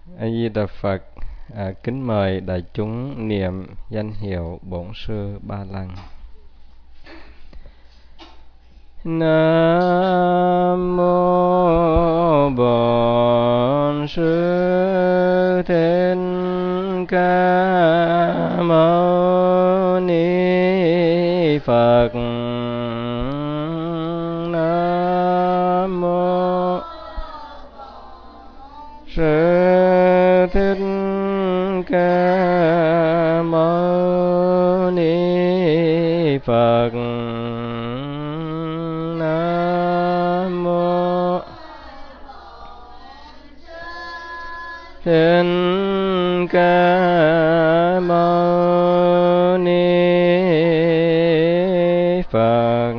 A Di Đà Phật. Kính mời đại chúng niệm danh hiệu Bổn Sư Ba Lần. Nam mô Bổn Sư Thích Ca Mâu Ni Phật. Nam mô Sư Thích Ca Mâu Ni Phật. Nam mô Thích Ca Mâu Ni Phật.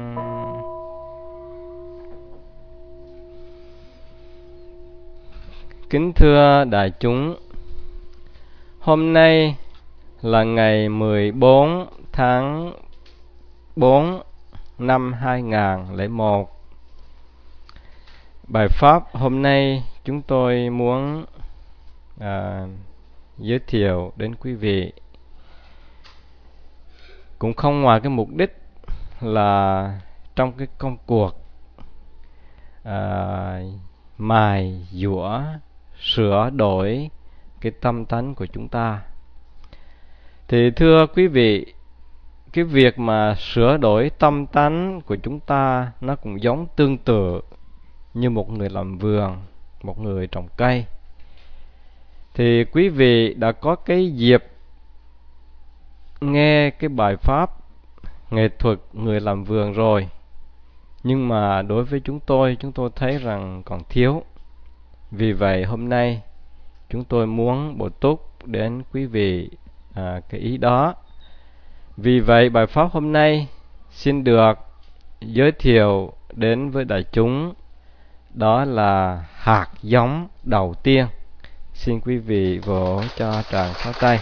Kính thưa đại chúng, hôm nay là ngày 14 tháng 4 năm 2001. Bài pháp hôm nay chúng tôi muốn giới thiệu đến quý vị cũng không ngoài cái mục đích là trong cái công cuộc mài dũa sửa đổi cái tâm tánh của chúng ta. Thì thưa quý vị, cái việc mà sửa đổi tâm tánh của chúng ta nó cũng giống tương tự như một người làm vườn, một người trồng cây. Thì quý vị đã có cái dịp nghe cái bài pháp nghệ thuật người làm vườn rồi. Nhưng mà đối với chúng tôi thấy rằng còn thiếu. Vì vậy hôm nay chúng tôi muốn bổ túc đến quý vị cái ý đó. Vì vậy bài pháp hôm nay xin được giới thiệu đến với đại chúng, đó là hạt giống đầu tiên. Xin quý vị vỗ cho tràng pháo tay.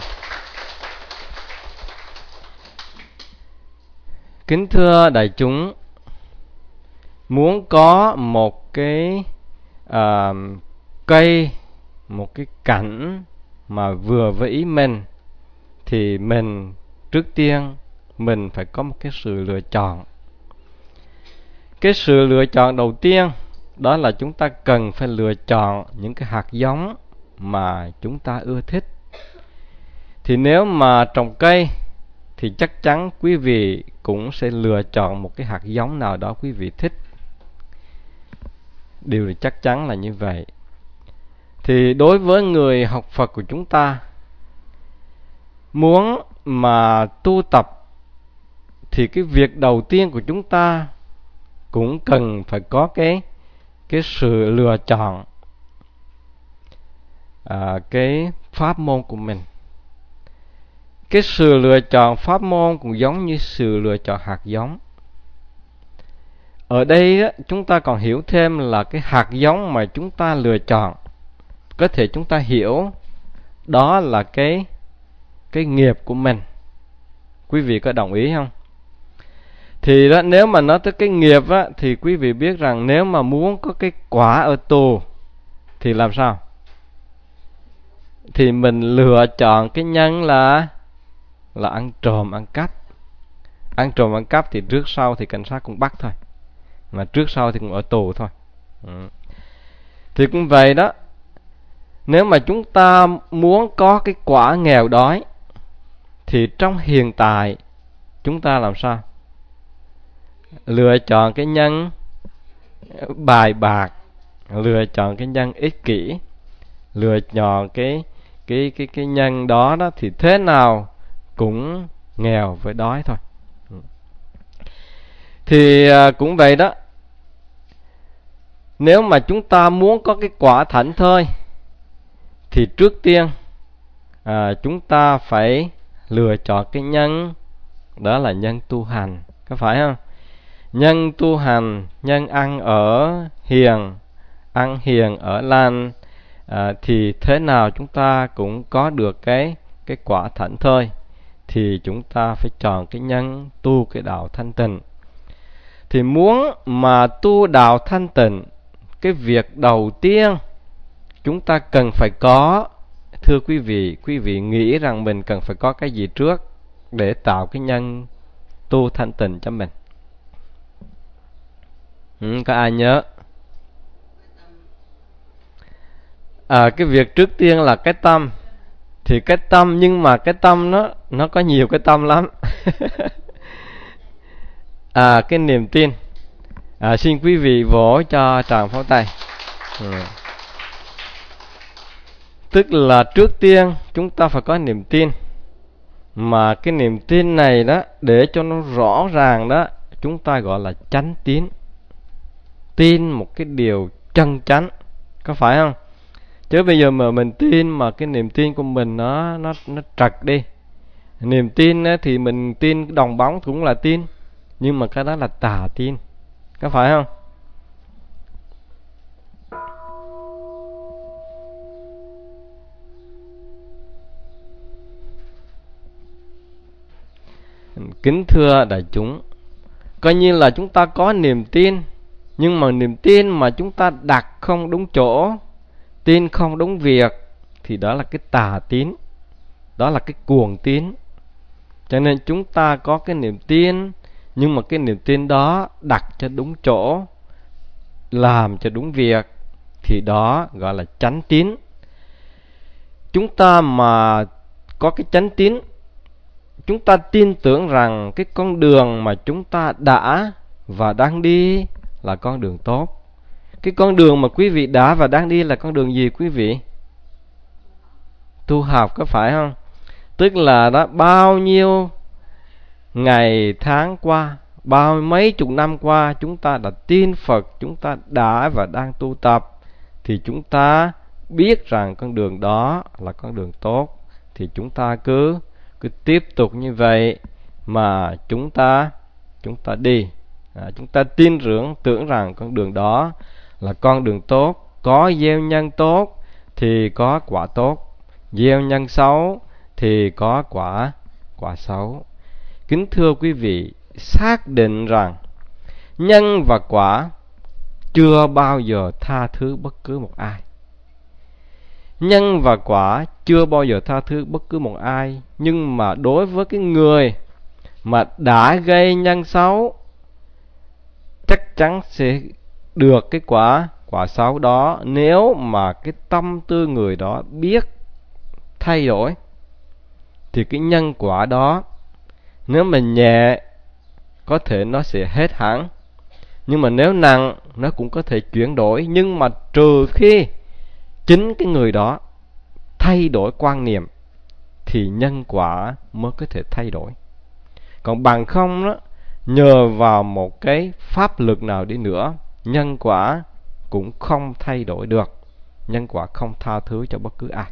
Kính thưa đại chúng, muốn có một cái cây, một cái cảnh mà vừa với ý mình, thì mình trước tiên mình phải có một cái sự lựa chọn. Cái sự lựa chọn đầu tiên đó là chúng ta cần phải lựa chọn những cái hạt giống mà chúng ta ưa thích. Thì nếu mà trồng cây thì chắc chắn quý vị cũng sẽ lựa chọn một cái hạt giống nào đó quý vị thích. Điều này chắc chắn là như vậy. Thì đối với người học Phật của chúng ta, muốn mà tu tập thì cái việc đầu tiên của chúng ta cũng cần phải có cái sự lựa chọn cái pháp môn của mình. Cái sự lựa chọn pháp môn cũng giống như sự lựa chọn hạt giống. Ở đây chúng ta còn hiểu thêm là cái hạt giống mà chúng ta lựa chọn, có thể chúng ta hiểu đó là cái nghiệp của mình. Quý vị có đồng ý không? Thì đó, nếu mà nói tới cái nghiệp á, thì quý vị biết rằng nếu mà muốn có cái quả ở tù thì làm sao? Thì mình lựa chọn cái nhân là ăn trộm, ăn cắp. Ăn trộm, ăn cắp thì trước sau thì cảnh sát cũng bắt thôi, mà trước sau thì cũng ở tù thôi. Thì cũng vậy đó. Nếu mà chúng ta muốn có cái quả nghèo đói thì trong hiện tại chúng ta làm sao? Lựa chọn cái nhân bài bạc, lựa chọn cái nhân ích kỷ, lựa chọn cái nhân đó thì thế nào cũng nghèo với đói thôi. Thì cũng vậy đó. Nếu mà chúng ta muốn có cái quả thảnh thơi thì trước tiên chúng ta phải lựa chọn cái nhân, đó là nhân tu hành, có phải không? Nhân tu hành, nhân ăn ở hiền, ăn hiền ở lành, thì thế nào chúng ta cũng có được cái quả thảnh thơi. Thì chúng ta phải chọn cái nhân tu cái đạo thanh tịnh. Thì muốn mà tu đạo thanh tịnh, cái việc đầu tiên chúng ta cần phải có. Thưa quý vị nghĩ rằng mình cần phải có cái gì trước để tạo cái nhân tu thanh tịnh cho mình? Có ai nhớ? Cái việc trước tiên là cái tâm. Thì cái tâm, nhưng mà cái tâm nó có nhiều cái tâm lắm. Cái niềm tin. Xin quý vị vỗ cho tràng pháo tay. Tức là trước tiên chúng ta phải có niềm tin. Mà cái niềm tin này đó, để cho nó rõ ràng đó, chúng ta gọi là chánh tín. Tin một cái điều chân chánh, có phải không? Chứ bây giờ mà mình tin mà cái niềm tin của mình nó trật đi. Niềm tin thì mình tin đồng bóng cũng là tin, nhưng mà cái đó là tà tin, có phải không? Kính thưa đại chúng, coi như là chúng ta có niềm tin, nhưng mà niềm tin mà chúng ta đặt không đúng chỗ, tin không đúng việc, thì đó là cái tà tín, đó là cái cuồng tín. Cho nên chúng ta có cái niềm tin, nhưng mà cái niềm tin đó đặt cho đúng chỗ, làm cho đúng việc, thì đó gọi là chánh tín. Chúng ta mà có cái chánh tín, chúng ta tin tưởng rằng cái con đường mà chúng ta đã và đang đi là con đường tốt. Cái con đường mà quý vị đã và đang đi là con đường gì quý vị? Tu học, có phải không? Tức là đó, bao nhiêu ngày tháng qua, bao mấy chục năm qua, chúng ta đã tin Phật, chúng ta đã và đang tu tập, thì chúng ta biết rằng con đường đó là con đường tốt, thì chúng ta cứ tiếp tục như vậy mà chúng ta đi. Chúng ta tin tưởng rằng con đường đó là con đường tốt. Có gieo nhân tốt thì có quả tốt, gieo nhân xấu thì có quả xấu. Kính thưa quý vị, xác định rằng nhân và quả chưa bao giờ tha thứ bất cứ một ai. Nhân và quả chưa bao giờ tha thứ bất cứ một ai. Nhưng mà đối với cái người mà đã gây nhân xấu, chắc chắn sẽ được cái quả xấu đó, nếu mà cái tâm tư người đó biết thay đổi. Thì cái nhân quả đó, nếu mà nhẹ, có thể nó sẽ hết hẳn, nhưng mà nếu nặng, nó cũng có thể chuyển đổi. Nhưng mà trừ khi chính cái người đó thay đổi quan niệm, thì nhân quả mới có thể thay đổi. Còn bằng không đó, nhờ vào một cái pháp lực nào đi nữa, nhân quả cũng không thay đổi được. Nhân quả không tha thứ cho bất cứ ai.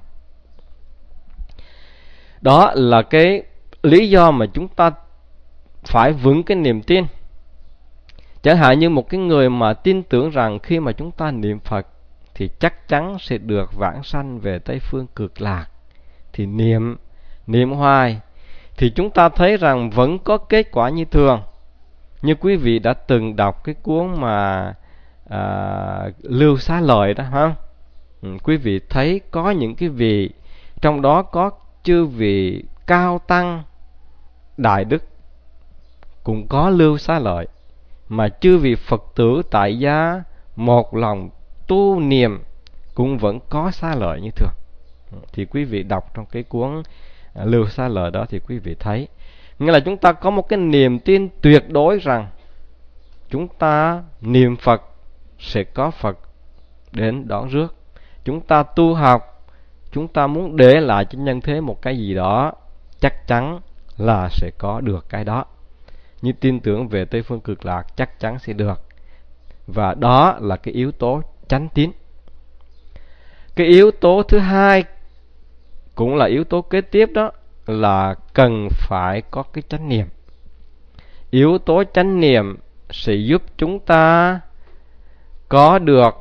Đó là cái lý do mà chúng ta phải vững cái niềm tin. Chẳng hạn như một cái người mà tin tưởng rằng khi mà chúng ta niệm Phật thì chắc chắn sẽ được vãng sanh về Tây Phương Cực Lạc, thì niệm hoài, thì chúng ta thấy rằng vẫn có kết quả như thường. Như quý vị đã từng đọc cái cuốn mà Lưu Xá Lợi đó, không? Quý vị thấy có những cái vị, trong đó có chư vị cao tăng đại đức, cũng có Lưu Xá Lợi, mà chư vị Phật tử tại gia một lòng tu niệm cũng vẫn có Xá Lợi như thường. Thì quý vị đọc trong cái cuốn Lưu Xá Lợi đó thì quý vị thấy, nghĩa là chúng ta có một cái niềm tin tuyệt đối rằng chúng ta niệm Phật sẽ có Phật đến đón rước. Chúng ta tu học, chúng ta muốn để lại cho nhân thế một cái gì đó, chắc chắn là sẽ có được cái đó. Như tin tưởng về Tây Phương Cực Lạc chắc chắn sẽ được. Và đó là cái yếu tố chánh tín. Cái yếu tố thứ hai cũng là yếu tố kế tiếp, đó là cần phải có cái chánh niệm. Yếu tố chánh niệm sẽ giúp chúng ta có được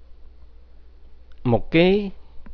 một cái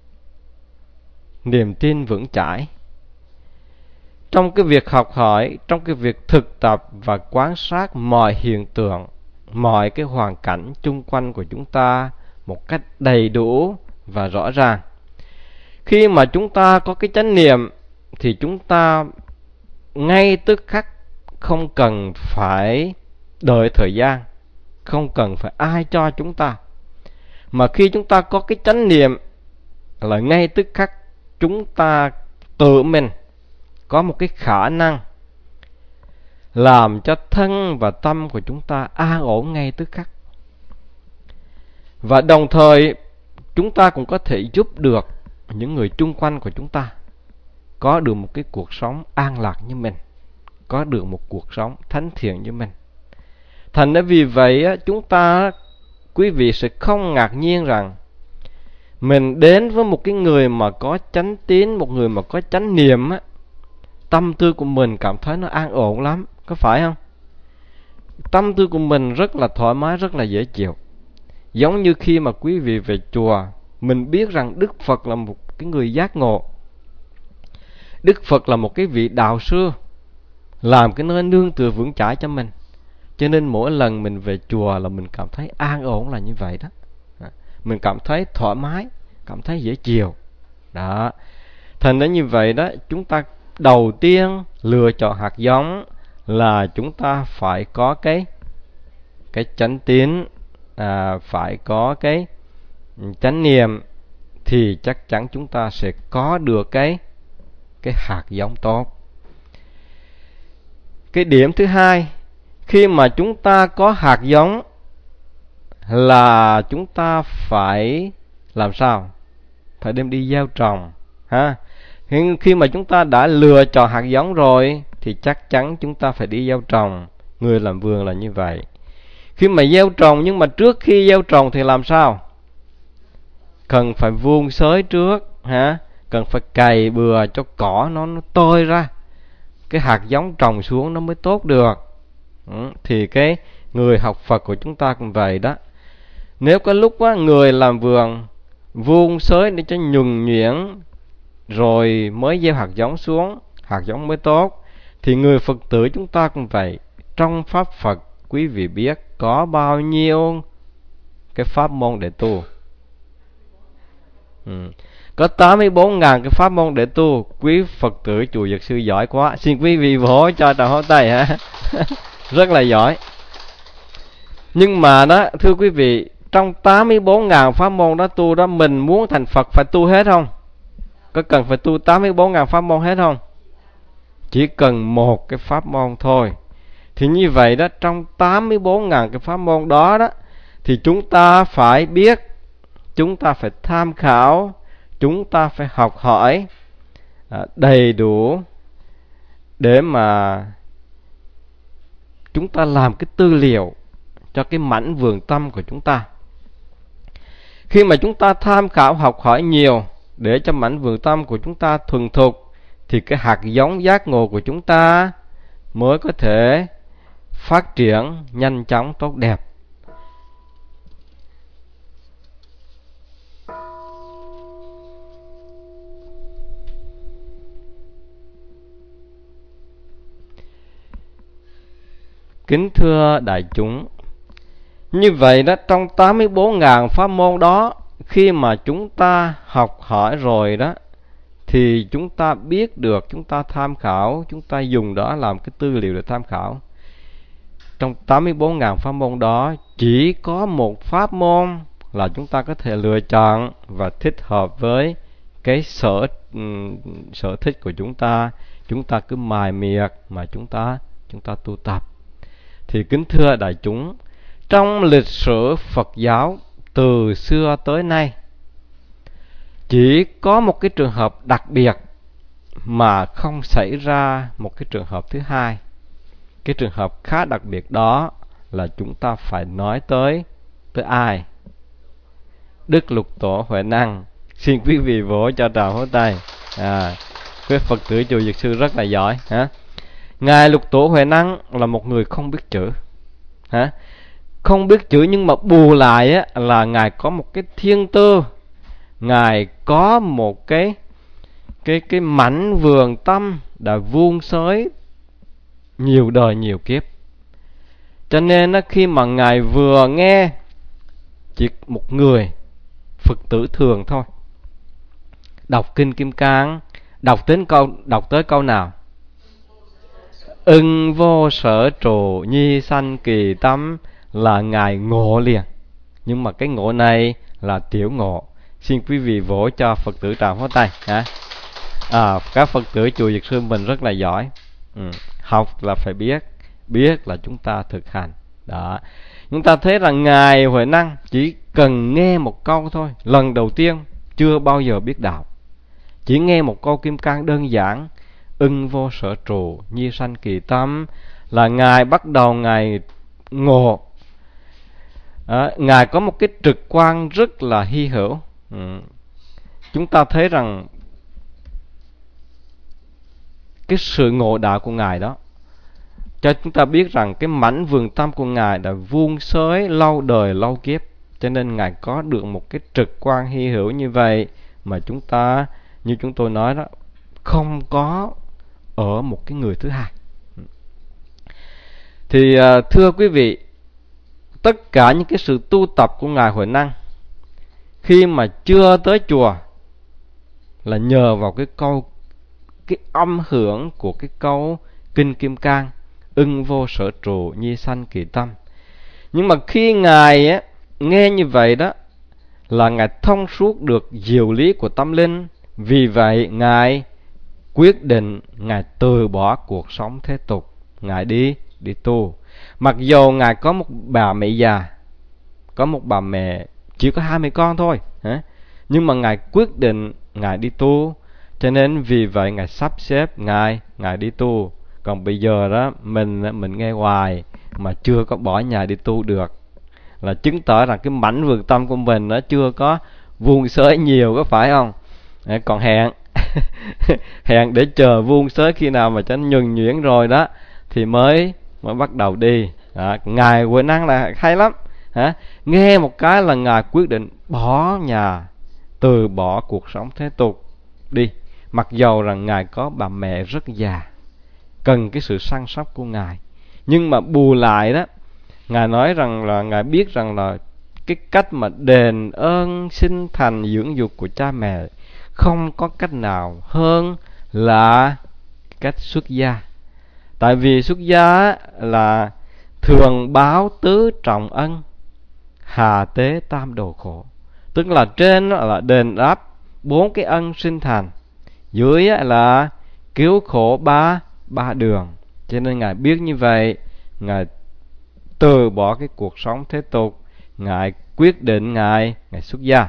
niềm tin vững chãi trong cái việc học hỏi, trong cái việc thực tập và quan sát mọi hiện tượng, mọi cái hoàn cảnh chung quanh của chúng ta một cách đầy đủ và rõ ràng. Khi mà chúng ta có cái chánh niệm thì chúng ta ngay tức khắc, không cần phải đợi thời gian, không cần phải ai cho chúng ta, mà khi chúng ta có cái chánh niệm là ngay tức khắc chúng ta tự mình có một cái khả năng làm cho thân và tâm của chúng ta an ổn ngay tức khắc. Và đồng thời chúng ta cũng có thể giúp được những người chung quanh của chúng ta có được một cái cuộc sống an lạc như mình, có được một cuộc sống thánh thiện như mình. Thành ra vì vậy chúng ta, quý vị sẽ không ngạc nhiên rằng mình đến với một cái người mà có chánh tín, một người mà có chánh niệm á, tâm tư của mình cảm thấy nó an ổn lắm, có phải không? Tâm tư của mình rất là thoải mái, rất là dễ chịu. Giống như khi mà quý vị về chùa, mình biết rằng Đức Phật là một cái người giác ngộ, Đức Phật là một cái vị đạo sư, làm cái nơi nương tựa vững chãi cho mình. Cho nên mỗi lần mình về chùa là mình cảm thấy an ổn là như vậy đó. Mình cảm thấy thoải mái, cảm thấy dễ chịu. Đó. Thành ra như vậy đó, chúng ta đầu tiên lựa chọn hạt giống là chúng ta phải có cái chánh tín, phải có cái chánh niệm, thì chắc chắn chúng ta sẽ có được cái hạt giống tốt. Cái điểm thứ hai, khi mà chúng ta có hạt giống là chúng ta phải làm sao? Phải đem đi gieo trồng ha. Khi mà chúng ta đã lựa chọn hạt giống rồi thì chắc chắn chúng ta phải đi gieo trồng. Người làm vườn là như vậy. Khi mà gieo trồng, nhưng mà trước khi gieo trồng thì làm sao? Cần phải vuông xới trước ha, cần phải cày bừa cho cỏ nó tơi ra, cái hạt giống trồng xuống nó mới tốt được. Thì cái người học Phật của chúng ta cũng vậy đó. Nếu có lúc người làm vườn vuông xới để cho nhuần nhuyễn rồi mới gieo hạt giống xuống, hạt giống mới tốt, thì người Phật tử chúng ta cũng vậy. Trong Pháp Phật, quý vị biết có bao nhiêu cái pháp môn để tu? Có 84.000 cái pháp môn để tu. Quý Phật tử chùa Dược Sư giỏi quá, xin quý vị vỗ cho tràng hô tay ha. Rất là giỏi. Nhưng mà đó, thưa quý vị, trong 84.000 pháp môn đó tu đó, mình muốn thành Phật phải tu hết không? Có cần phải tu 84.000 pháp môn hết không? Chỉ cần một cái pháp môn thôi. Thì như vậy đó, trong 84.000 cái pháp môn đó đó, thì chúng ta phải biết, chúng ta phải tham khảo, chúng ta phải học hỏi đầy đủ để mà chúng ta làm cái tư liệu cho cái mảnh vườn tâm của chúng ta. Khi mà chúng ta tham khảo học hỏi nhiều để cho mảnh vườn tâm của chúng ta thuần thục, thì cái hạt giống giác ngộ của chúng ta mới có thể phát triển nhanh chóng tốt đẹp. Kính thưa đại chúng, như vậy đó, trong 84.000 pháp môn đó, khi mà chúng ta học hỏi rồi đó, thì chúng ta biết được, chúng ta tham khảo, chúng ta dùng đó làm cái tư liệu để tham khảo. Trong 84.000 pháp môn đó, chỉ có một pháp môn là chúng ta có thể lựa chọn và thích hợp với cái sở thích của chúng ta. Chúng ta cứ mài miệt mà chúng ta tu tập. Thì kính thưa đại chúng, trong lịch sử Phật giáo từ xưa tới nay, chỉ có một cái trường hợp đặc biệt mà không xảy ra một cái trường hợp thứ hai. Cái trường hợp khá đặc biệt đó là chúng ta phải nói tới ai? Đức Lục Tổ Huệ Năng. Xin quý vị vỗ cho tràng hỗ tay. Quý Phật tử chùa Dược Sư rất là giỏi ha. Ngài Lục Tổ Huệ Năng là một người không biết chữ ha. Không biết chữ, nhưng mà bù lại á, là Ngài có một cái thiên tư, Ngài có một cái mảnh vườn tâm đã vuông xới nhiều đời nhiều kiếp. Cho nên khi mà Ngài vừa nghe chỉ một người Phật tử thường thôi. Đọc kinh Kim Cang, đọc tới câu nào? Ưng vô sở trụ nhi sanh kỳ tâm, là Ngài ngộ liền. Nhưng mà cái ngộ này là tiểu ngộ. Xin quý vị vỗ cho Phật tử Trạm Pháo Tay. Các Phật tử chùa Dược Sư mình rất là giỏi. Học là phải biết, biết là chúng ta thực hành. Đó. Chúng ta thấy rằng Ngài Huệ Năng chỉ cần nghe một câu thôi, lần đầu tiên chưa bao giờ biết đạo, chỉ nghe một câu Kim Cang đơn giản, ưng vô sở trụ nhi sanh kỳ tâm, là Ngài bắt đầu Ngài ngộ. Ngài có một cái trực quan rất là hy hữu. Chúng ta thấy rằng cái sự ngộ đạo của Ngài đó cho chúng ta biết rằng cái mảnh vườn tâm của Ngài đã vuông xới lâu đời lâu kiếp, cho nên Ngài có được một cái trực quan hy hữu như vậy mà chúng ta, như chúng tôi nói đó, không có ở một cái người thứ hai. Thì thưa quý vị, tất cả những cái sự tu tập của Ngài Huệ Năng khi mà chưa tới chùa là nhờ vào cái âm hưởng của cái câu kinh Kim Cang, ưng vô sở trụ nhi sanh kỳ tâm. Nhưng mà khi Ngài nghe như vậy đó, là Ngài thông suốt được diệu lý của tâm linh. Vì vậy Ngài quyết định Ngài từ bỏ cuộc sống thế tục, Ngài đi tu. Mặc dù Ngài có một bà mẹ già, có một bà mẹ chỉ có 20 con thôi, nhưng mà Ngài quyết định Ngài đi tu. Cho nên vì vậy Ngài sắp xếp Ngài đi tu. Còn bây giờ đó mình nghe hoài mà chưa có bỏ nhà đi tu được, là chứng tỏ rằng cái mảnh vườn tâm của mình nó chưa có vuông xới nhiều, có phải không? Còn hẹn hẹn để chờ vuông xới khi nào mà cho nó nhuần nhuyễn rồi đó thì mới bắt đầu đi. Ngài Huệ Năng là hay lắm. Nghe một cái là Ngài quyết định bỏ nhà, từ bỏ cuộc sống thế tục đi. Mặc dầu rằng Ngài có bà mẹ rất già, cần cái sự săn sóc của Ngài, nhưng mà bù lại đó, Ngài nói rằng là Ngài biết rằng là cái cách mà đền ơn sinh thành dưỡng dục của cha mẹ không có cách nào hơn là cách xuất gia. Tại vì xuất gia là thường báo tứ trọng ân, hà tế tam đồ khổ. Tức là trên là đền đáp 4 cái ân sinh thành, dưới là cứu khổ ba đường. Cho nên Ngài biết như vậy, Ngài từ bỏ cái cuộc sống thế tục, Ngài quyết định Ngài xuất gia.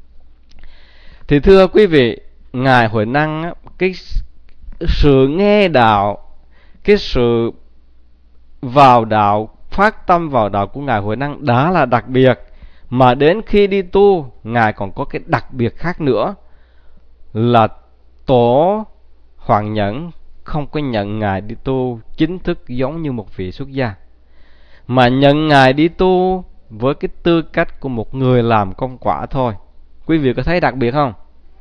Thì thưa quý vị, Ngài Huệ Năng, cái sự nghe đạo, cái sự vào đạo, phát tâm vào đạo của Ngài Huệ Năng đã là đặc biệt, mà đến khi đi tu, Ngài còn có cái đặc biệt khác nữa, là Tổ Hoàng Nhẫn không có nhận Ngài đi tu chính thức giống như một vị xuất gia, mà nhận Ngài đi tu với cái tư cách của một người làm công quả thôi. Quý vị có thấy đặc biệt không?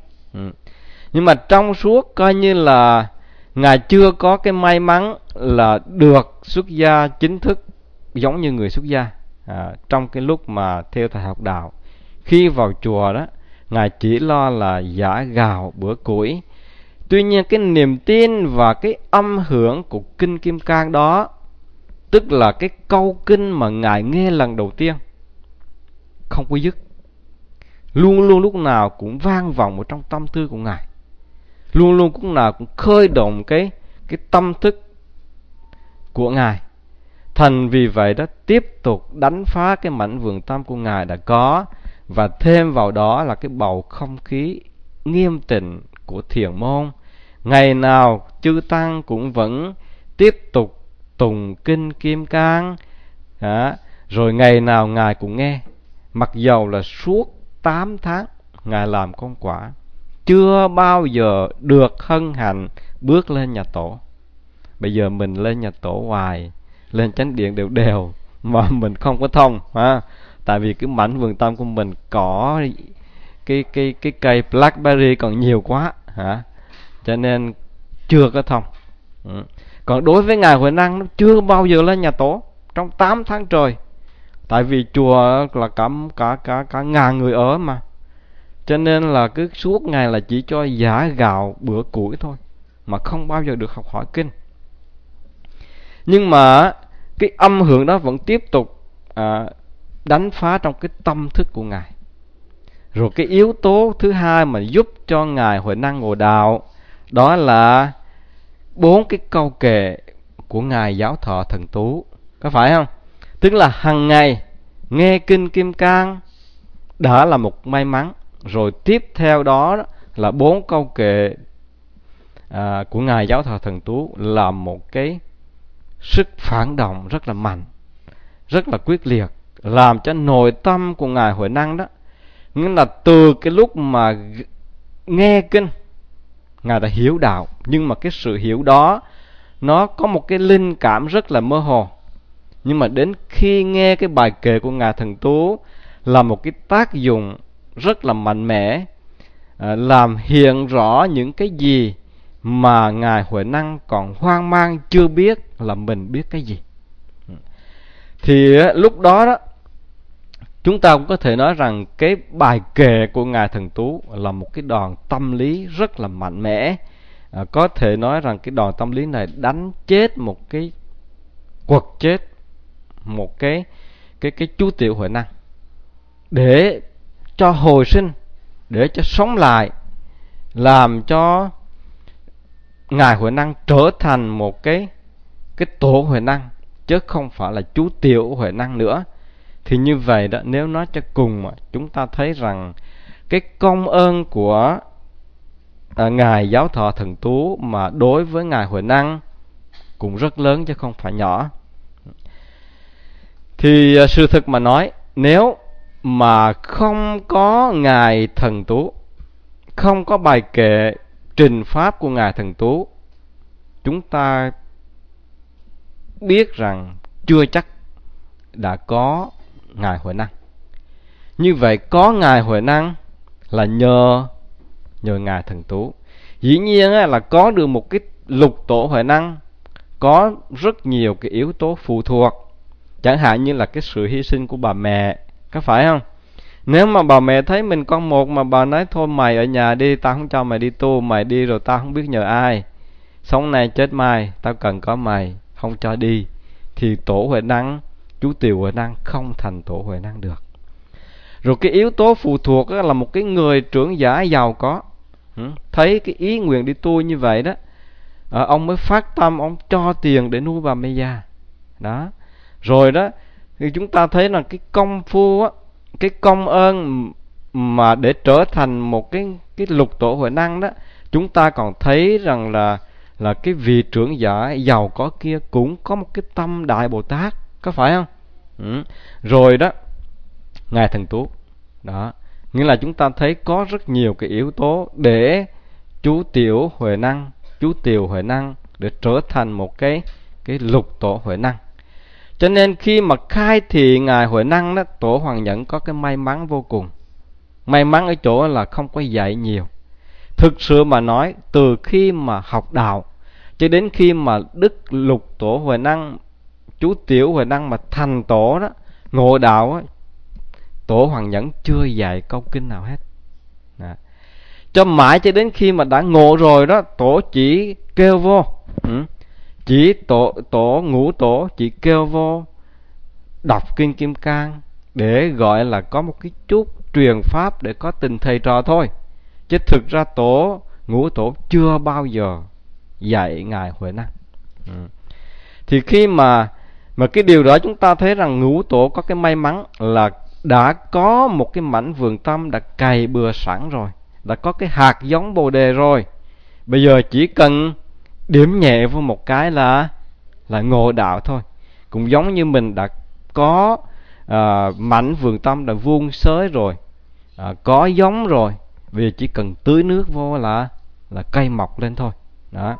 Nhưng mà trong suốt coi như là Ngài chưa có cái may mắn là được xuất gia chính thức giống như người xuất gia. Trong cái lúc mà theo thầy học đạo, khi vào chùa đó, Ngài chỉ lo là giã gạo bữa củi. Tuy nhiên cái niềm tin và cái âm hưởng của kinh Kim Cang đó, tức là cái câu kinh mà Ngài nghe lần đầu tiên, không có dứt, luôn luôn lúc nào cũng vang vọng ở trong tâm tư của Ngài, luôn luôn lúc nào cũng khơi động cái tâm thức của Ngài. Thành vì vậy đó, tiếp tục đánh phá cái mảnh vườn tâm của Ngài đã có, và thêm vào đó là cái bầu không khí nghiêm tịnh của thiền môn. Ngày nào chư tăng cũng vẫn tiếp tục tùng kinh Kim Cang, rồi ngày nào Ngài cũng nghe. Mặc dầu là suốt 8 tháng Ngài làm công quả, chưa bao giờ được hân hạnh bước lên nhà tổ. Bây giờ mình lên nhà tổ hoài, lên chánh điện đều mà mình không có thông, tại vì cái mảnh vườn tâm của mình có cái cây Blackberry còn nhiều quá, cho nên chưa có thông. Còn đối với Ngài Huệ Năng, nó chưa bao giờ lên nhà tổ trong 8 tháng trời. Tại vì chùa là cả ngàn người ở mà, Cho nên là cứ suốt ngày là chỉ cho giả gạo bữa củi thôi, mà không bao giờ được học hỏi kinh. Nhưng mà cái âm hưởng đó vẫn tiếp tục đánh phá trong cái tâm thức của Ngài. Rồi cái yếu tố thứ hai mà giúp cho Ngài Huệ Năng ngộ đạo, đó là 4 cái câu kệ của Ngài Giáo Thọ Thần Tú. Có phải không? Tức là hàng ngày nghe kinh Kim Cang đã là một may mắn. Rồi tiếp theo đó là 4 câu kệ của Ngài Giáo Thọ Thần Tú là một cái sức phản động rất là mạnh, rất là quyết liệt, làm cho nội tâm của Ngài Huệ Năng đó, nghĩa là từ cái lúc mà nghe kinh Ngài đã hiểu đạo, nhưng mà cái sự hiểu đó nó có một cái linh cảm rất là mơ hồ. Nhưng mà đến khi nghe cái bài kệ của Ngài Thần Tú là một cái tác dụng rất là mạnh mẽ, làm hiện rõ những cái gì mà Ngài Huệ Năng còn hoang mang chưa biết là mình biết cái gì. Thì lúc đó đó, chúng ta cũng có thể nói rằng cái bài kệ của Ngài Thần Tú là một cái đòn tâm lý rất là mạnh mẽ. Có thể nói rằng cái đòn tâm lý này đánh chết một cái, quật chết một cái chú tiểu Huệ Năng, để cho hồi sinh, để cho sống lại, làm cho Ngài Huệ Năng trở thành một cái tổ Huệ Năng, chứ không phải là chú tiểu Huệ Năng nữa. Thì như vậy đó, nếu nói cho cùng mà chúng ta thấy rằng cái công ơn của Ngài Giáo Thọ Thần Tú mà đối với Ngài Huệ Năng cũng rất lớn chứ không phải nhỏ. Thì sự thực mà nói, nếu mà không có Ngài Thần Tú, không có bài kệ trình pháp của Ngài Thần Tú, chúng ta biết rằng chưa chắc đã có Ngài Huệ Năng. Như vậy có Ngài Huệ Năng là nhờ Ngài Thần Tú. Dĩ nhiên là có được một cái lục tổ Huệ Năng có rất nhiều cái yếu tố phụ thuộc. Chẳng hạn như là cái sự hy sinh của bà mẹ, có phải không? Nếu mà bà mẹ thấy mình con một mà bà nói thôi mày ở nhà đi, tao không cho mày đi tu, mày đi rồi tao không biết nhờ ai, sống nay chết mai tao cần có mày, không cho đi, thì tổ Huệ Năng, chú tiểu Huệ Năng không thành tổ Huệ Năng được. Rồi cái yếu tố phụ thuộc là một cái người trưởng giả giàu có, thấy cái ý nguyện đi tu như vậy đó, ông mới phát tâm, ông cho tiền để nuôi bà mẹ già đó. Rồi đó, thì chúng ta thấy là cái công phu á, cái công ơn mà để trở thành một cái lục tổ Huệ Năng đó, chúng ta còn thấy rằng là cái vị trưởng giả giàu có kia cũng có một cái tâm Đại Bồ Tát, có phải không? Rồi đó, Ngài Thần Tú đó, nghĩa là chúng ta thấy có rất nhiều cái yếu tố để chú tiểu Huệ Năng, chú tiểu Huệ Năng để trở thành một cái lục tổ Huệ Năng. Cho nên khi mà khai thị Ngài Huệ Năng đó, tổ Hoàng Nhẫn có cái may mắn vô cùng. May mắn ở chỗ là không có dạy nhiều. Thực sự mà nói, từ khi mà học đạo cho đến khi mà Đức Lục Tổ Huệ Năng, chú tiểu Huệ Năng mà thành tổ đó, ngộ đạo đó, tổ Hoàng Nhẫn chưa dạy câu kinh nào hết đó. Cho mãi cho đến khi mà đã ngộ rồi đó, tổ chỉ kêu vô, chỉ tổ ngũ tổ chỉ kêu vô đọc kinh Kim Cang để gọi là có một cái chút truyền pháp để có tình thầy trò thôi, chứ thực ra tổ ngũ tổ chưa bao giờ dạy Ngài Huệ Năng. Thì khi mà cái điều đó chúng ta thấy rằng ngũ tổ có cái may mắn là đã có một cái mảnh vườn tâm đã cày bừa sẵn rồi, đã có cái hạt giống Bồ Đề rồi. Bây giờ chỉ cần điểm nhẹ vào một cái là ngộ đạo thôi. Cũng giống như mình đã có mảnh vườn tâm đã vuông xới rồi, có giống rồi, vì chỉ cần tưới nước vô là cây mọc lên thôi đó.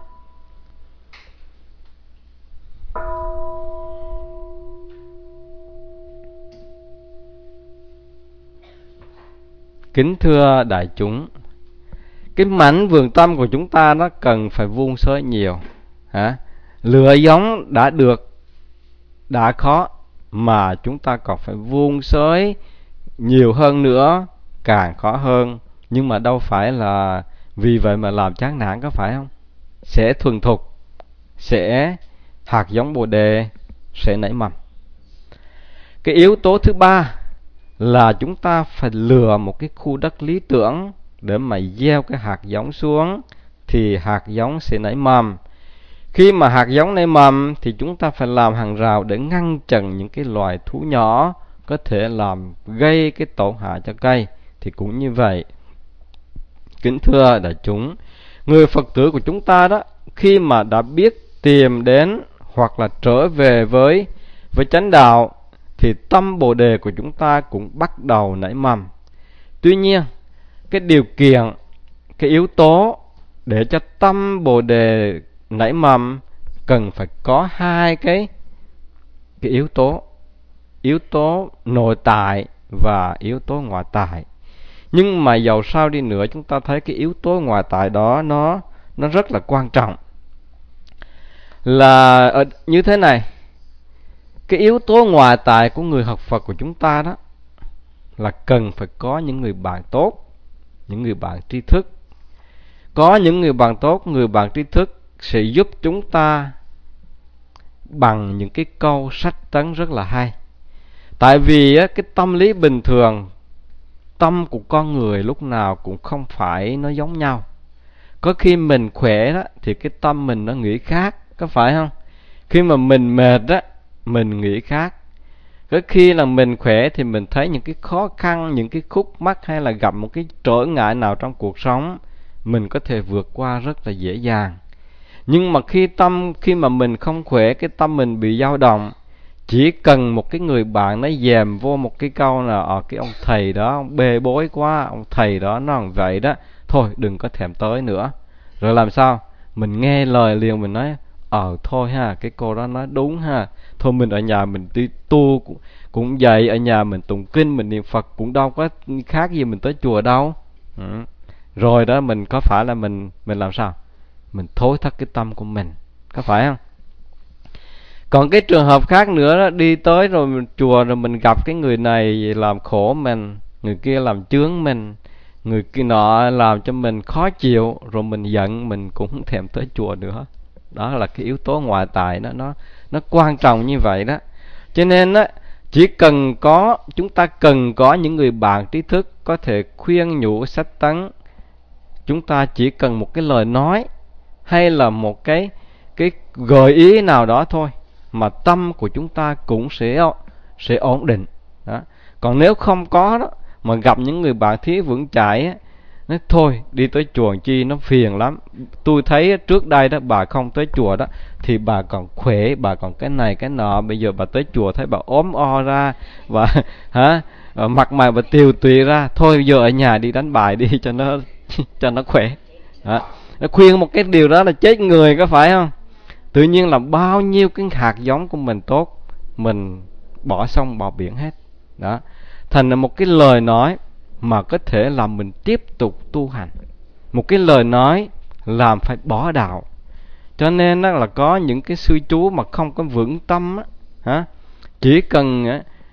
Kính thưa đại chúng, cái mảnh vườn tâm của chúng ta nó cần phải vuông xới nhiều. Lựa giống đã được, đã khó, mà chúng ta còn phải vuông xới nhiều hơn nữa, càng khó hơn, Nhưng mà đâu phải là vì vậy mà làm chán nản, có phải không? Sẽ thuần thục, sẽ hạt giống Bồ đề sẽ nảy mầm. Cái yếu tố thứ ba là chúng ta phải lựa một cái khu đất lý tưởng để mà gieo cái hạt giống xuống, thì hạt giống sẽ nảy mầm. Khi mà hạt giống nảy mầm thì chúng ta phải làm hàng rào để ngăn chặn những cái loài thú nhỏ có thể làm gây cái tổn hại cho cây. Thì cũng như vậy, kính thưa đại chúng, người Phật tử của chúng ta đó, khi mà đã biết tìm đến hoặc là trở về với chánh đạo, thì tâm Bồ đề của chúng ta cũng bắt đầu nảy mầm. Tuy nhiên, cái điều kiện, cái yếu tố để cho tâm Bồ đề nảy mầm cần phải có hai cái yếu tố. Yếu tố nội tại và yếu tố ngoại tại. Nhưng mà dầu sao đi nữa, chúng ta thấy cái yếu tố ngoại tại đó nó rất là quan trọng. Là như thế này, cái yếu tố ngoại tại của người học Phật của chúng ta đó là cần phải có những người bạn tốt, những người bạn tri thức. Có những người bạn tốt, người bạn tri thức sẽ giúp chúng ta bằng những cái câu sách tấn rất là hay. Tại vì cái tâm lý bình thường, tâm của con người lúc nào cũng không phải nó giống nhau. Có khi mình khỏe đó thì cái tâm mình nó nghĩ khác, có phải không? Khi mà mình mệt đó, mình nghĩ khác. Có khi là mình khỏe thì mình thấy những cái khó khăn, những cái khúc mắc hay là gặp một cái trở ngại nào trong cuộc sống, mình có thể vượt qua rất là dễ dàng. Nhưng mà khi mà mình không khỏe, cái tâm mình bị dao động, chỉ cần một cái người bạn nó dèm vô một cái câu là cái ông thầy đó, ông bê bối quá, ông thầy đó nó làm vậy đó, thôi đừng có thèm tới nữa. Rồi làm sao? Mình nghe lời liền, mình nói thôi ha, cái cô đó nói đúng ha, thôi mình ở nhà mình đi tu cũng vậy, ở nhà mình tụng kinh, mình niệm Phật cũng đâu có khác gì mình tới chùa đâu. Rồi đó, mình có phải là mình làm sao? Mình thối thất cái tâm của mình, có phải không? Còn cái trường hợp khác nữa đó, đi tới rồi mình chùa rồi mình gặp cái người này làm khổ mình, người kia làm chướng mình, người kia nọ làm cho mình khó chịu, rồi mình giận, mình cũng không thèm tới chùa nữa. Đó là cái yếu tố ngoại tại đó, nó quan trọng như vậy đó. Cho nên á, chúng ta cần có những người bạn trí thức có thể khuyên nhủ sách tấn. Chúng ta chỉ cần một cái lời nói hay là một cái gợi ý nào đó thôi mà tâm của chúng ta cũng sẽ ổn định đó. Còn nếu không có đó, mà gặp những người bạn thí vững chãi á, nói thôi đi tới chùa chi nó phiền lắm, tôi thấy trước đây đó bà không tới chùa đó thì bà còn khỏe, bà còn cái này cái nọ, bây giờ bà tới chùa thấy bà ốm o ra và mặt mày bà tiều tụy ra, thôi giờ ở nhà đi đánh bài đi cho nó khỏe đó. Nó khuyên một cái điều đó là chết người, có phải không? Tự nhiên là bao nhiêu cái hạt giống của mình tốt, mình bỏ sông bỏ biển hết đó. Thành là một cái lời nói mà có thể làm mình tiếp tục tu hành, một cái lời nói làm phải bỏ đạo. Cho nên đó là có những cái sư chú mà không có vững tâm á, chỉ cần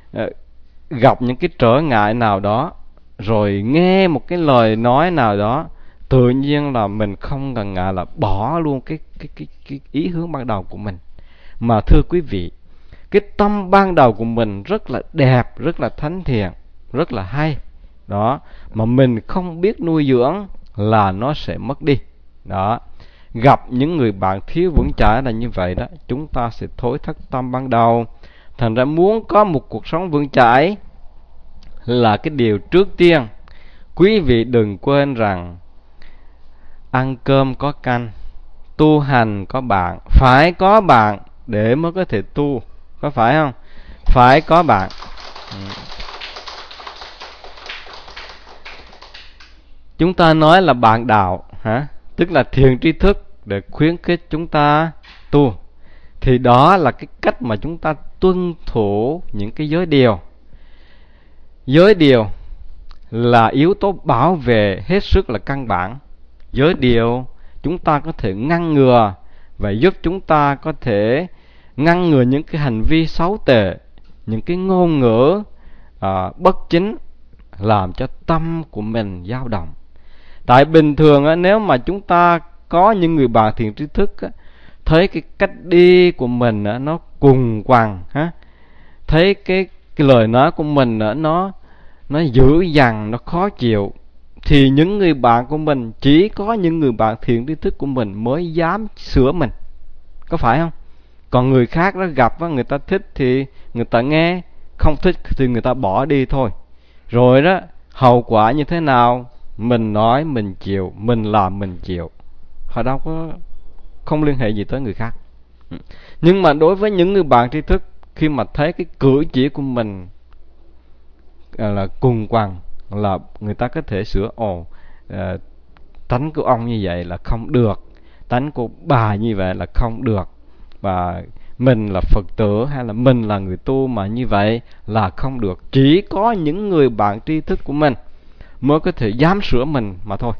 gặp những cái trở ngại nào đó, rồi nghe một cái lời nói nào đó, tự nhiên là mình không ngần ngại là bỏ luôn cái ý hướng ban đầu của mình. Mà thưa quý vị, cái tâm ban đầu của mình rất là đẹp, rất là thánh thiện, rất là hay đó, mà mình không biết nuôi dưỡng là nó sẽ mất đi đó. Gặp những người bạn thiếu vững chãi là như vậy đó, chúng ta sẽ thối thất tâm ban đầu. Thành ra muốn có một cuộc sống vững chãi là cái điều trước tiên, quý vị đừng quên rằng ăn cơm có canh, tu hành có bạn. Phải có bạn để mới có thể tu, có phải không? Phải có bạn. Chúng ta nói là bạn đạo tức là thiền tri thức để khuyến khích chúng ta tu. Thì đó là cái cách mà chúng ta tuân thủ những cái giới điều. Giới điều là yếu tố bảo vệ hết sức là căn bản. Giới điều chúng ta có thể ngăn ngừa và giúp chúng ta có thể ngăn ngừa những cái hành vi xấu tệ, những cái ngôn ngữ bất chính làm cho tâm của mình dao động. Tại bình thường á, nếu mà chúng ta có những người bạn thiện tri thức á, thấy cái cách đi của mình á, nó cùng quằn ha, thấy cái lời nói của mình á, nó dữ dằn, nó khó chịu, thì những người bạn của mình, chỉ có những người bạn thiện tri thức của mình mới dám sửa mình, có phải không? Còn người khác đó gặp á, người ta thích thì người ta nghe, không thích thì người ta bỏ đi thôi. Rồi đó, hậu quả như thế nào? Mình nói mình chịu, mình làm mình chịu. Họ đâu có, không liên hệ gì tới người khác. Nhưng mà đối với những người bạn tri thức, khi mà thấy cái cử chỉ của mình là cùng quằn, là người ta có thể sửa. Tánh của ông như vậy là không được, tánh của bà như vậy là không được, và mình là Phật tử hay là mình là người tu mà như vậy là không được. Chỉ có những người bạn tri thức của mình mới có thể dám sửa mình mà thôi.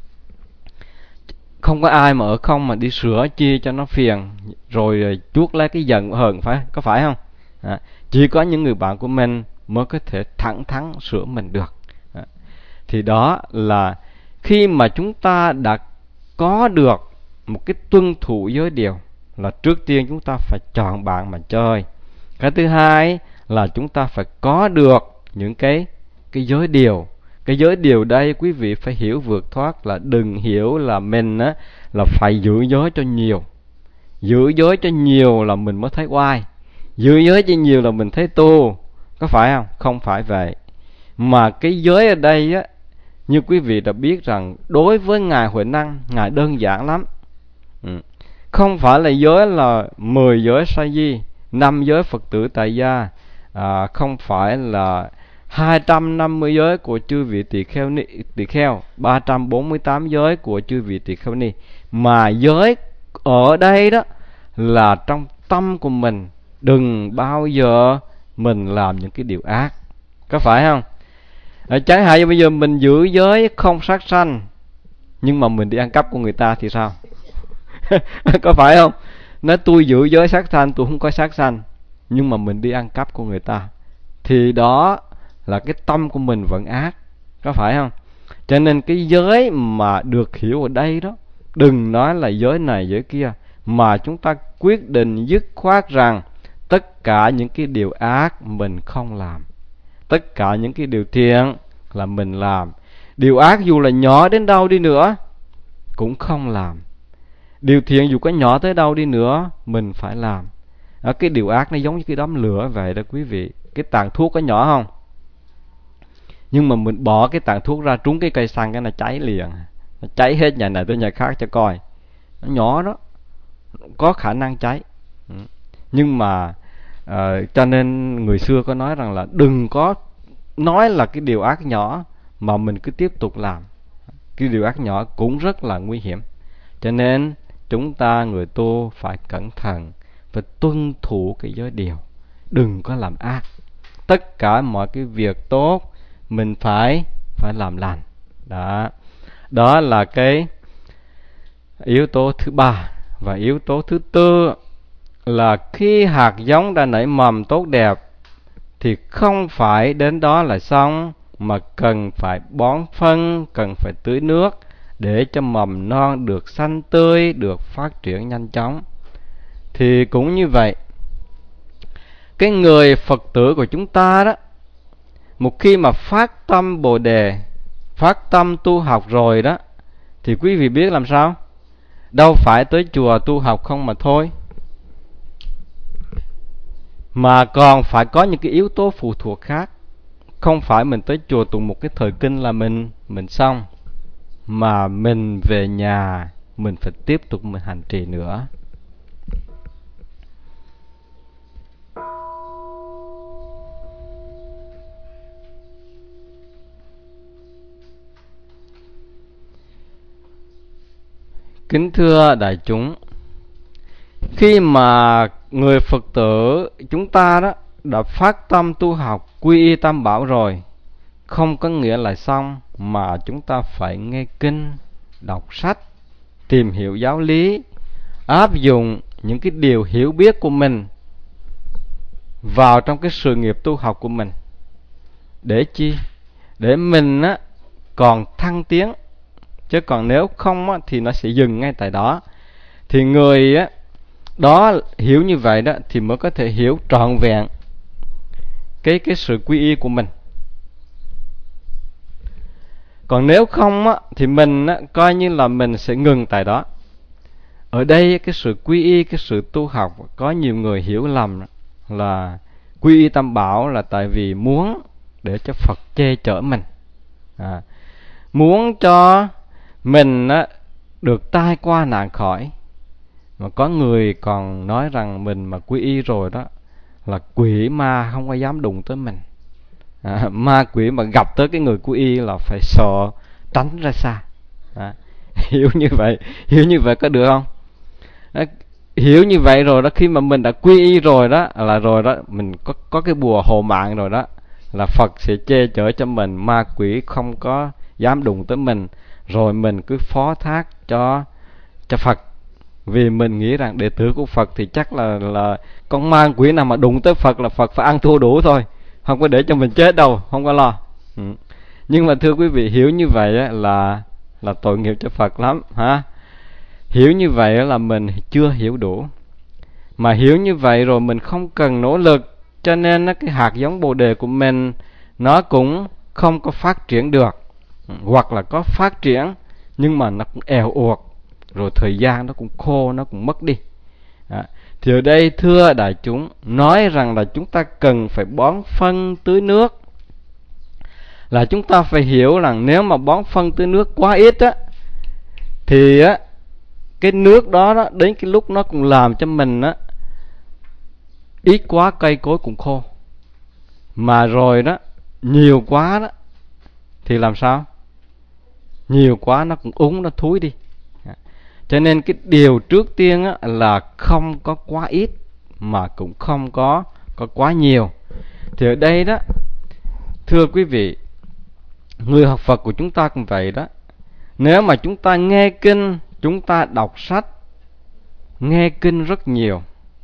Không có ai mà ở không mà đi sửa chi cho nó phiền, rồi chuốc lấy cái giận hờn, có phải không? Chỉ có những người bạn của mình mới có thể thẳng thắn sửa mình được. Thì đó là khi mà chúng ta đã có được một cái tuân thủ giới điều, là trước tiên chúng ta phải chọn bạn mà chơi. Cái thứ hai là chúng ta phải có được những cái giới điều. Cái giới điều đây quý vị phải hiểu vượt thoát, là đừng hiểu là mình á là phải giữ giới cho nhiều. Giữ giới cho nhiều là mình mới thấy oai, giữ giới cho nhiều là mình thấy tu, có phải không? Không phải vậy. Mà cái giới ở đây á, như quý vị đã biết rằng đối với Ngài Huệ Năng, Ngài đơn giản lắm. Không phải là giới là 10 giới sa di, 5 giới Phật tử tại gia, không phải là 250 giới của chư vị tỳ kheo, 348 giới của chư vị tỳ kheo ni. Mà giới ở đây đó là trong tâm của mình, đừng bao giờ mình làm những cái điều ác, có phải không? Chẳng hạn như bây giờ mình giữ giới không sát sanh, nhưng mà mình đi ăn cắp của người ta thì sao? Có phải không? Nói tôi giữ giới sát sanh, tôi không có sát sanh, nhưng mà mình đi ăn cắp của người ta, thì đó là cái tâm của mình vẫn ác, có phải không? Cho nên cái giới mà được hiểu ở đây đó, đừng nói là giới này giới kia, mà chúng ta quyết định dứt khoát rằng tất cả những cái điều ác mình không làm, tất cả những cái điều thiện là mình làm. Điều ác dù là nhỏ đến đâu đi nữa cũng không làm. Điều thiện dù có nhỏ tới đâu đi nữa mình phải làm. Cái điều ác nó giống như cái đốm lửa vậy đó quý vị. Cái tàn thuốc có nhỏ không? Nhưng mà mình bỏ cái tàn thuốc ra trúng cái cây xăng, cái nó cháy liền. Nó cháy hết nhà này tới nhà khác cho coi. Nó nhỏ đó, có khả năng cháy. Nhưng mà cho nên người xưa có nói rằng là đừng có nói là cái điều ác nhỏ mà mình cứ tiếp tục làm. Cái điều ác nhỏ cũng rất là nguy hiểm. Cho nên chúng ta người tu phải cẩn thận, phải tuân thủ cái giới điều, đừng có làm ác. Tất cả mọi cái việc tốt mình phải làm lành. Đó là cái yếu tố thứ ba. Và yếu tố thứ tư là khi hạt giống đã nảy mầm tốt đẹp thì không phải đến đó là xong, mà cần phải bón phân, cần phải tưới nước để cho mầm non được xanh tươi, được phát triển nhanh chóng. Thì cũng như vậy, cái người Phật tử của chúng ta đó, một khi mà phát tâm Bồ Đề, phát tâm tu học rồi đó, thì quý vị biết làm sao? Đâu phải tới chùa tu học không mà thôi, mà còn phải có những cái yếu tố phụ thuộc khác. Không phải mình tới chùa tụng một cái thời kinh là mình xong, mà mình về nhà mình phải tiếp tục mình hành trì nữa. Kính thưa đại chúng, khi mà người Phật tử chúng ta đó đã phát tâm tu học quy y Tam Bảo rồi, không có nghĩa là xong, mà chúng ta phải nghe kinh, đọc sách, tìm hiểu giáo lý, áp dụng những cái điều hiểu biết của mình vào trong cái sự nghiệp tu học của mình. Để chi? Để mình á còn thăng tiến, chứ còn nếu không á, thì nó sẽ dừng ngay tại đó. Thì người á, đó hiểu như vậy đó thì mới có thể hiểu trọn vẹn cái sự quy y của mình. Còn nếu không á, thì mình á, coi như là mình sẽ ngừng tại đó. Ở đây cái sự quy y, cái sự tu học, có nhiều người hiểu lầm là quy y Tam Bảo là tại vì muốn để cho Phật che chở mình, muốn cho mình á, được tai qua nạn khỏi. Mà có người còn nói rằng mình mà quy y rồi đó là quỷ ma không có dám đụng tới mình. Ma quỷ mà gặp tới cái người quy y là phải sợ tránh ra xa. Hiểu như vậy có được không? Hiểu như vậy rồi đó, khi mà mình đã quy y rồi đó là rồi đó, mình có cái bùa hộ mạng rồi đó, là Phật sẽ che chở cho mình, ma quỷ không có dám đụng tới mình. Rồi mình cứ phó thác cho Phật, vì mình nghĩ rằng đệ tử của Phật thì chắc là con ma quỷ nào mà đụng tới Phật là Phật phải ăn thua đủ thôi, không có để cho mình chết đâu, không có lo. Nhưng mà thưa quý vị, hiểu như vậy á, là tội nghiệp cho Phật lắm ha. Hiểu như vậy là mình chưa hiểu đủ. Mà hiểu như vậy rồi mình không cần nỗ lực, cho nên cái hạt giống Bồ Đề của mình nó cũng không có phát triển được. Hoặc là có phát triển nhưng mà nó cũng èo uột, rồi thời gian nó cũng khô, nó cũng mất đi. Thì ở đây thưa đại chúng, nói rằng là chúng ta cần phải bón phân tưới nước, là chúng ta phải hiểu rằng nếu mà bón phân tưới nước quá ít á, thì á, cái nước đó đến cái lúc nó cũng làm cho mình á, ít quá cây cối cũng khô. Mà rồi đó, nhiều quá đó thì làm sao? Nhiều quá nó cũng úng, nó thúi đi. Cho nên cái điều trước tiên á, là không có quá ít mà cũng không có quá nhiều. Thì ở đây đó, thưa quý vị, người học Phật của chúng ta cũng vậy đó. Nếu mà chúng ta nghe kinh, chúng ta đọc sách, nghe kinh rất nhiều,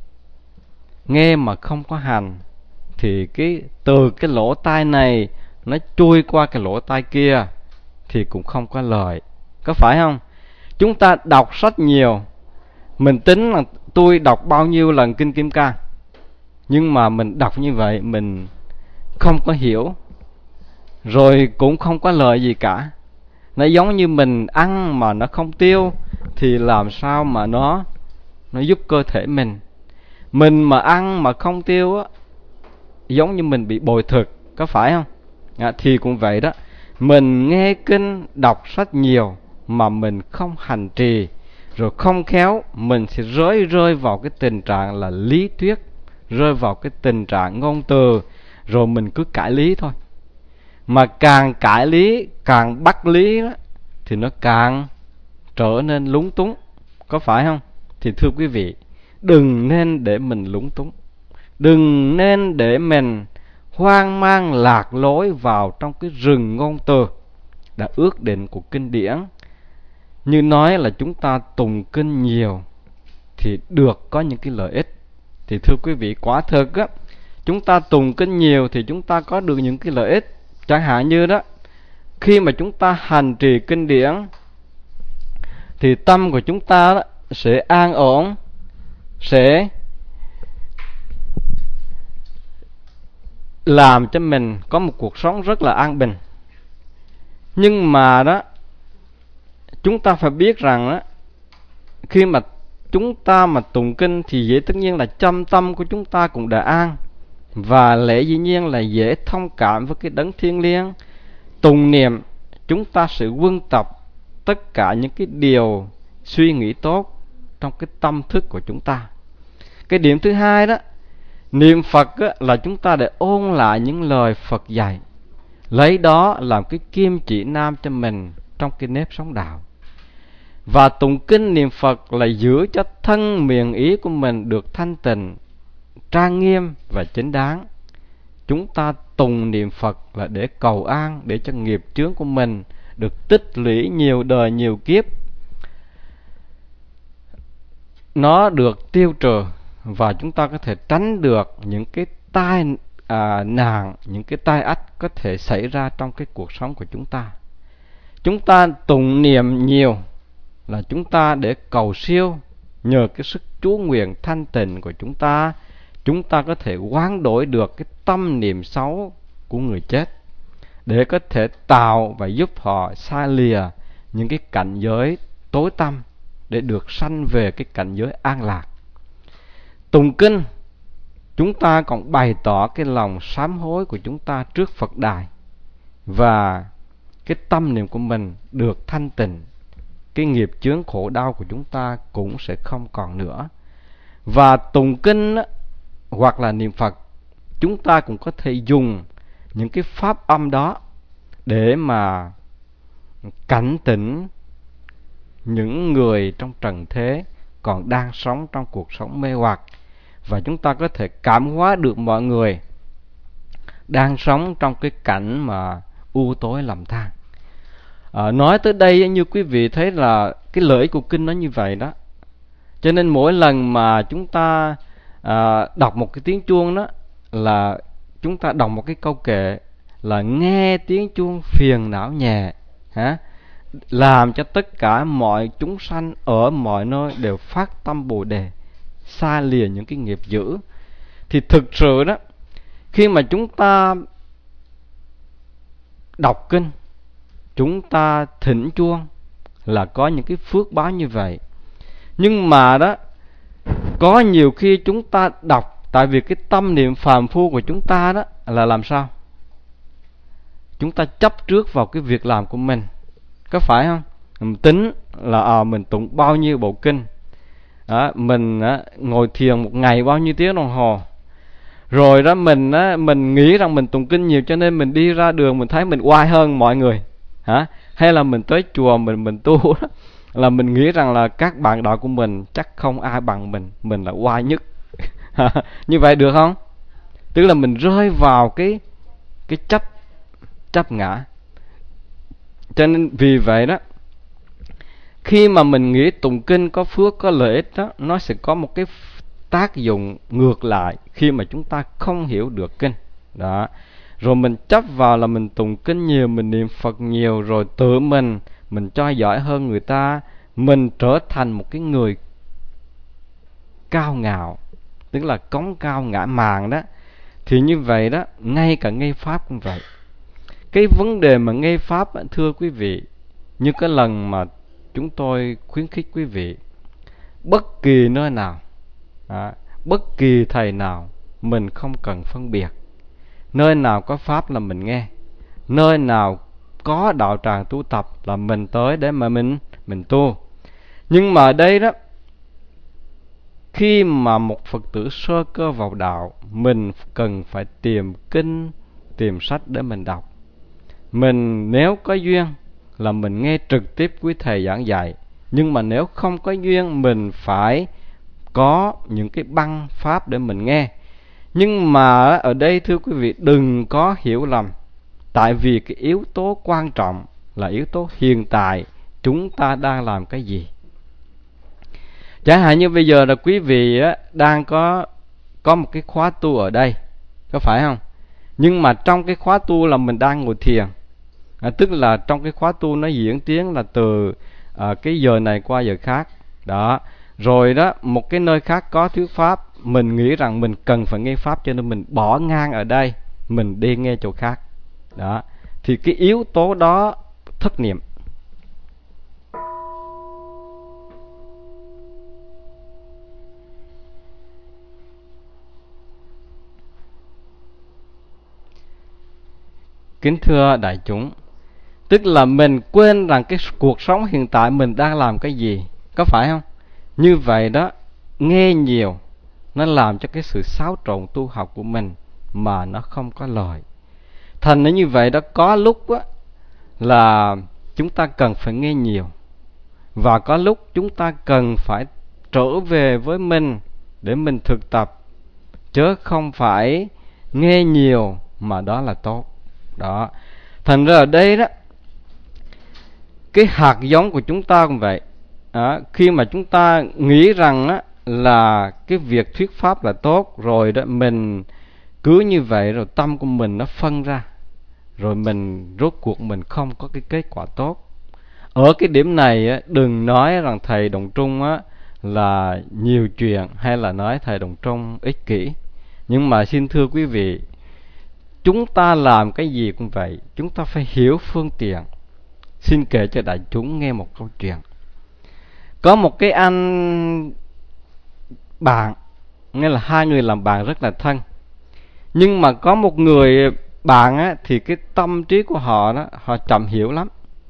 nghe mà không có hành, thì từ cái lỗ tai này nó chui qua cái lỗ tai kia thì cũng không có lợi, có phải không? Chúng ta đọc sách nhiều, mình tính là tôi đọc bao nhiêu lần kinh Kim Cang, nhưng mà mình đọc như vậy mình không có hiểu, rồi cũng không có lợi gì cả. Nó giống như mình ăn mà nó không tiêu thì làm sao mà nó giúp cơ thể mình. Mình mà ăn mà không tiêu á, giống như mình bị bội thực, có phải không? Thì cũng vậy đó, mình nghe kinh, đọc sách nhiều mà mình không hành trì, rồi không khéo, mình sẽ rơi vào cái tình trạng là lý thuyết, rơi vào cái tình trạng ngôn từ, rồi mình cứ cãi lý thôi. Mà càng cãi lý, càng bắt lý đó, thì nó càng trở nên lúng túng, có phải không? Thì thưa quý vị, đừng nên để mình lúng túng, đừng nên để mình hoang mang lạc lối vào trong cái rừng ngôn từ đã ước định của kinh điển. Như nói là chúng ta tụng kinh nhiều thì được có những cái lợi ích. Thì thưa quý vị, quả thực á, chúng ta tụng kinh nhiều thì chúng ta có được những cái lợi ích. Chẳng hạn như đó, khi mà chúng ta hành trì kinh điển thì tâm của chúng ta đó sẽ an ổn, sẽ làm cho mình có một cuộc sống rất là an bình. Nhưng mà đó, chúng ta phải biết rằng đó, khi mà chúng ta mà tụng kinh thì dễ tất nhiên là trong tâm của chúng ta cũng đã an, và lẽ dĩ nhiên là dễ thông cảm với cái đấng thiêng liêng. Tụng niệm, chúng ta sẽ quân tập tất cả những cái điều suy nghĩ tốt trong cái tâm thức của chúng ta. Cái điểm thứ hai đó, niệm Phật á, là chúng ta để ôn lại những lời Phật dạy, lấy đó làm cái kim chỉ nam cho mình trong cái nếp sống đạo. Và tụng kinh niệm Phật là giữ cho thân miệng ý của mình được thanh tịnh, trang nghiêm và chính đáng. Chúng ta tụng niệm Phật là để cầu an, để cho nghiệp chướng của mình được tích lũy nhiều đời nhiều kiếp, nó được tiêu trừ, và chúng ta có thể tránh được những cái tai nạn, những cái tai ách có thể xảy ra trong cái cuộc sống của chúng ta. Chúng ta tụng niệm nhiều là chúng ta để cầu siêu, nhờ cái sức chú nguyện thanh tịnh của chúng ta có thể hoán đổi được cái tâm niệm xấu của người chết, để có thể tạo và giúp họ xa lìa những cái cảnh giới tối tăm, để được sanh về cái cảnh giới an lạc. Tụng kinh, chúng ta còn bày tỏ cái lòng sám hối của chúng ta trước Phật đài, và cái tâm niệm của mình được thanh tịnh, cái nghiệp chướng khổ đau của chúng ta cũng sẽ không còn nữa. Và tụng kinh hoặc là niệm Phật, chúng ta cũng có thể dùng những cái pháp âm đó để mà cảnh tỉnh những người trong trần thế còn đang sống trong cuộc sống mê hoặc, và chúng ta có thể cảm hóa được mọi người đang sống trong cái cảnh mà u tối lầm than. Nói tới đây như quý vị thấy là cái lợi ích của kinh nó như vậy đó. Cho nên mỗi lần mà chúng ta đọc một cái tiếng chuông đó, là chúng ta đọc một cái câu kệ là nghe tiếng chuông phiền não nhẹ, làm cho tất cả mọi chúng sanh ở mọi nơi đều phát tâm Bồ Đề, xa lìa những cái nghiệp dữ. Thì thực sự đó, khi mà chúng ta đọc kinh, chúng ta thỉnh chuông là có những cái phước báo như vậy. Nhưng mà đó, có nhiều khi chúng ta đọc, tại vì cái tâm niệm phàm phu của chúng ta đó là làm sao? Chúng ta chấp trước vào cái việc làm của mình, có phải không? Mình tính là mình tụng bao nhiêu bộ kinh, mình ngồi thiền một ngày bao nhiêu tiếng đồng hồ, rồi đó mình nghĩ rằng mình tụng kinh nhiều, cho nên mình đi ra đường mình thấy mình oai hơn mọi người, hay là mình tới chùa mình tu đó, là mình nghĩ rằng là các bạn đạo của mình chắc không ai bằng mình là oai nhất. Như vậy được không? Tức là mình rơi vào cái chấp ngã. Cho nên vì vậy đó, khi mà mình nghĩ tụng kinh có phước, có lợi ích đó, nó sẽ có một cái tác dụng ngược lại khi mà chúng ta không hiểu được kinh đó. Rồi mình chấp vào là mình tụng kinh nhiều, mình niệm Phật nhiều, rồi tự mình cho giỏi hơn người ta, mình trở thành một cái người cao ngạo, tức là cống cao ngã mạn đó. Thì như vậy đó, ngay cả nghe pháp cũng vậy. Cái vấn đề mà nghe pháp, thưa quý vị, như cái lần mà chúng tôi khuyến khích quý vị, bất kỳ nơi nào, bất kỳ thầy nào, mình không cần phân biệt. Nơi nào có pháp là mình nghe, nơi nào có đạo tràng tu tập là mình tới để mà mình tu. Nhưng mà ở đây đó, khi mà một Phật tử sơ cơ vào đạo, mình cần phải tìm kinh, tìm sách để mình đọc. Mình nếu có duyên là mình nghe trực tiếp quý thầy giảng dạy, nhưng mà nếu không có duyên, mình phải có những cái băng pháp để mình nghe. Nhưng mà ở đây thưa quý vị, đừng có hiểu lầm, tại vì cái yếu tố quan trọng là yếu tố hiện tại chúng ta đang làm cái gì. Chẳng hạn như bây giờ là quý vị đang có một cái khóa tu ở đây, có phải không? Nhưng mà trong cái khóa tu là mình đang ngồi thiền, tức là trong cái khóa tu nó diễn tiến là từ cái giờ này qua giờ khác đó. Rồi đó, một cái nơi khác có thuyết pháp, mình nghĩ rằng mình cần phải nghe pháp, cho nên mình bỏ ngang ở đây, mình đi nghe chỗ khác đó. Thì cái yếu tố đó thất niệm. Kính thưa đại chúng, tức là mình quên rằng cái cuộc sống hiện tại mình đang làm cái gì, có phải không? Như vậy đó, nghe nhiều nó làm cho cái sự xáo trộn tu học của mình mà nó không có lợi. Thành ra như vậy đó, có lúc á, là chúng ta cần phải nghe nhiều, và có lúc chúng ta cần phải trở về với mình để mình thực tập, chứ không phải nghe nhiều mà đó là tốt đó. Thành ra ở đây đó, cái hạt giống của chúng ta cũng vậy. Khi mà chúng ta nghĩ rằng là cái việc thuyết pháp là tốt, rồi đó mình cứ như vậy, rồi tâm của mình nó phân ra, rồi mình rốt cuộc mình không có cái kết quả tốt. Ở cái điểm này á, đừng nói rằng thầy Đồng Trung á là nhiều chuyện, hay là nói thầy Đồng Trung ích kỷ. Nhưng mà xin thưa quý vị, chúng ta làm cái gì cũng vậy, chúng ta phải hiểu phương tiện. Xin kể cho đại chúng nghe một câu chuyện. Có một cái anh bạn, nghĩa là hai người làm bạn rất là thân. Nhưng mà có một người bạn á, thì cái tâm trí của họ đó, họ chậm hiểu lắm.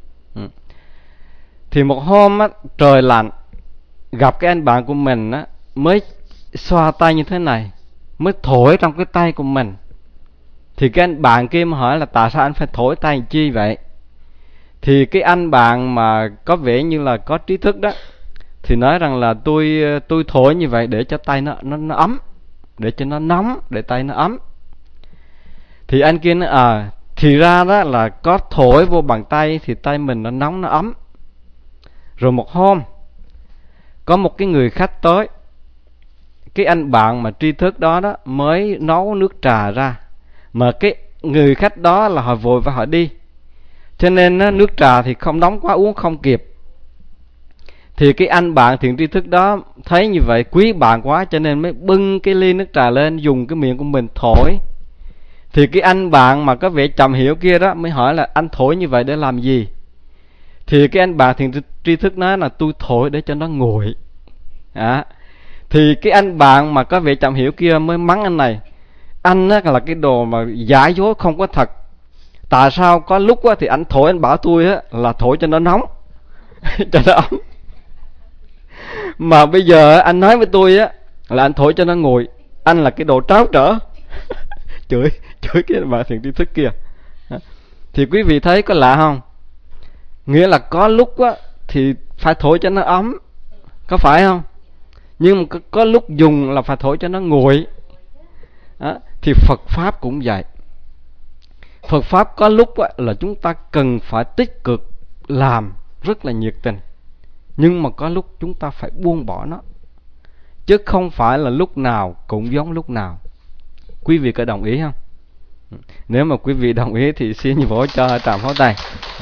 Thì một hôm á, trời lạnh, gặp cái anh bạn của mình á, mới xoa tay như thế này, mới thổi trong cái tay của mình. Thì cái anh bạn kia mà hỏi là tại sao anh phải thổi tay làm chi vậy? Thì cái anh bạn mà có vẻ như là có trí thức đó, thì nói rằng là tôi thổi như vậy để cho tay nó ấm, để cho nó nóng, để tay nó ấm. Thì anh kia nói thì ra đó là có thổi vô bàn tay thì tay mình nó nóng nó ấm. Rồi một hôm có một cái người khách tới, cái anh bạn mà tri thức đó đó mới nấu nước trà ra, mà cái người khách đó là họ vội và họ đi, cho nên nước trà thì không nóng quá, uống không kịp. Thì cái anh bạn thiện tri thức đó thấy như vậy, quý bạn quá, cho nên mới bưng cái ly nước trà lên, dùng cái miệng của mình thổi. Thì cái anh bạn mà có vẻ chậm hiểu kia đó mới hỏi là anh thổi như vậy để làm gì? Thì cái anh bạn thiện tri thức nói là tôi thổi để cho nó nguội. Thì cái anh bạn mà có vẻ chậm hiểu kia mới mắng anh này: anh á là cái đồ mà giả dối không có thật. Tại sao có lúc á thì anh thổi, anh bảo tôi á là thổi cho nó nóng cho nó ấm, mà bây giờ anh nói với tôi á là anh thổi cho nó nguội. Anh là cái đồ tráo trở. chửi cái bà thiện tri thức kia. Thì quý vị thấy có lạ không? Nghĩa là có lúc á thì phải thổi cho nó ấm, có phải không? Nhưng mà có lúc dùng là phải thổi cho nó nguội. Thì Phật Pháp cũng vậy. Phật Pháp có lúc á, là chúng ta cần phải tích cực làm rất là nhiệt tình, nhưng mà có lúc chúng ta phải buông bỏ nó, chứ không phải là lúc nào cũng giống lúc nào. Quý vị có đồng ý không? Nếu mà quý vị đồng ý thì xin vỗ cho trạm pháo tay.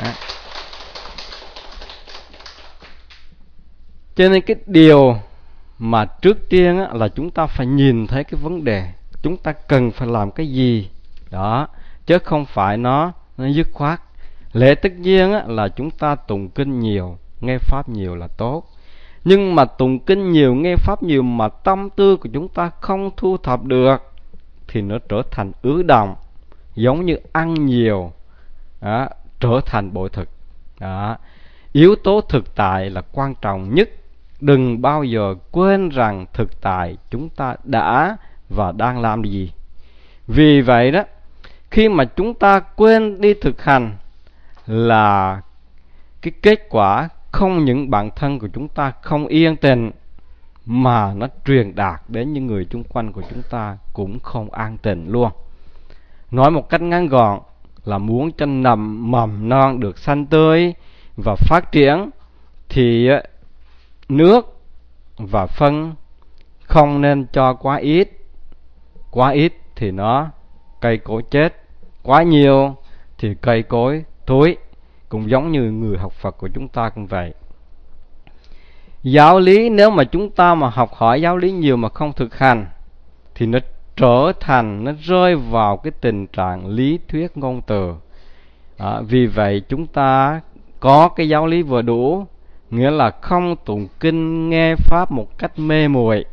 Cho nên cái điều mà trước tiên á, là chúng ta phải nhìn thấy cái vấn đề, chúng ta cần phải làm cái gì đó, chứ không phải nó dứt khoát. Lẽ tất nhiên á, là chúng ta tụng kinh nhiều, nghe pháp nhiều là tốt. Nhưng mà tụng kinh nhiều, nghe pháp nhiều mà tâm tư của chúng ta không thu thập được thì nó trở thành ứ động, giống như ăn nhiều trở thành bội thực. Yếu tố thực tại là quan trọng nhất. Đừng bao giờ quên rằng thực tại chúng ta đã và đang làm gì. Vì vậy đó, khi mà chúng ta quên đi thực hành là cái kết quả không những bản thân của chúng ta không yên tĩnh, mà nó truyền đạt đến những người xung quanh của chúng ta cũng không an tịnh luôn. Nói một cách ngắn gọn là muốn cho mầm non được xanh tươi và phát triển thì nước và phân không nên cho quá ít. Quá ít thì cây cối chết, quá nhiều thì cây cối thối. Cũng giống như người học Phật của chúng ta cũng vậy. Giáo lý, nếu mà chúng ta mà học hỏi giáo lý nhiều mà không thực hành thì nó rơi vào cái tình trạng lý thuyết ngôn từ. Vì vậy chúng ta có cái giáo lý vừa đủ, nghĩa là không tụng kinh nghe pháp một cách mê muội.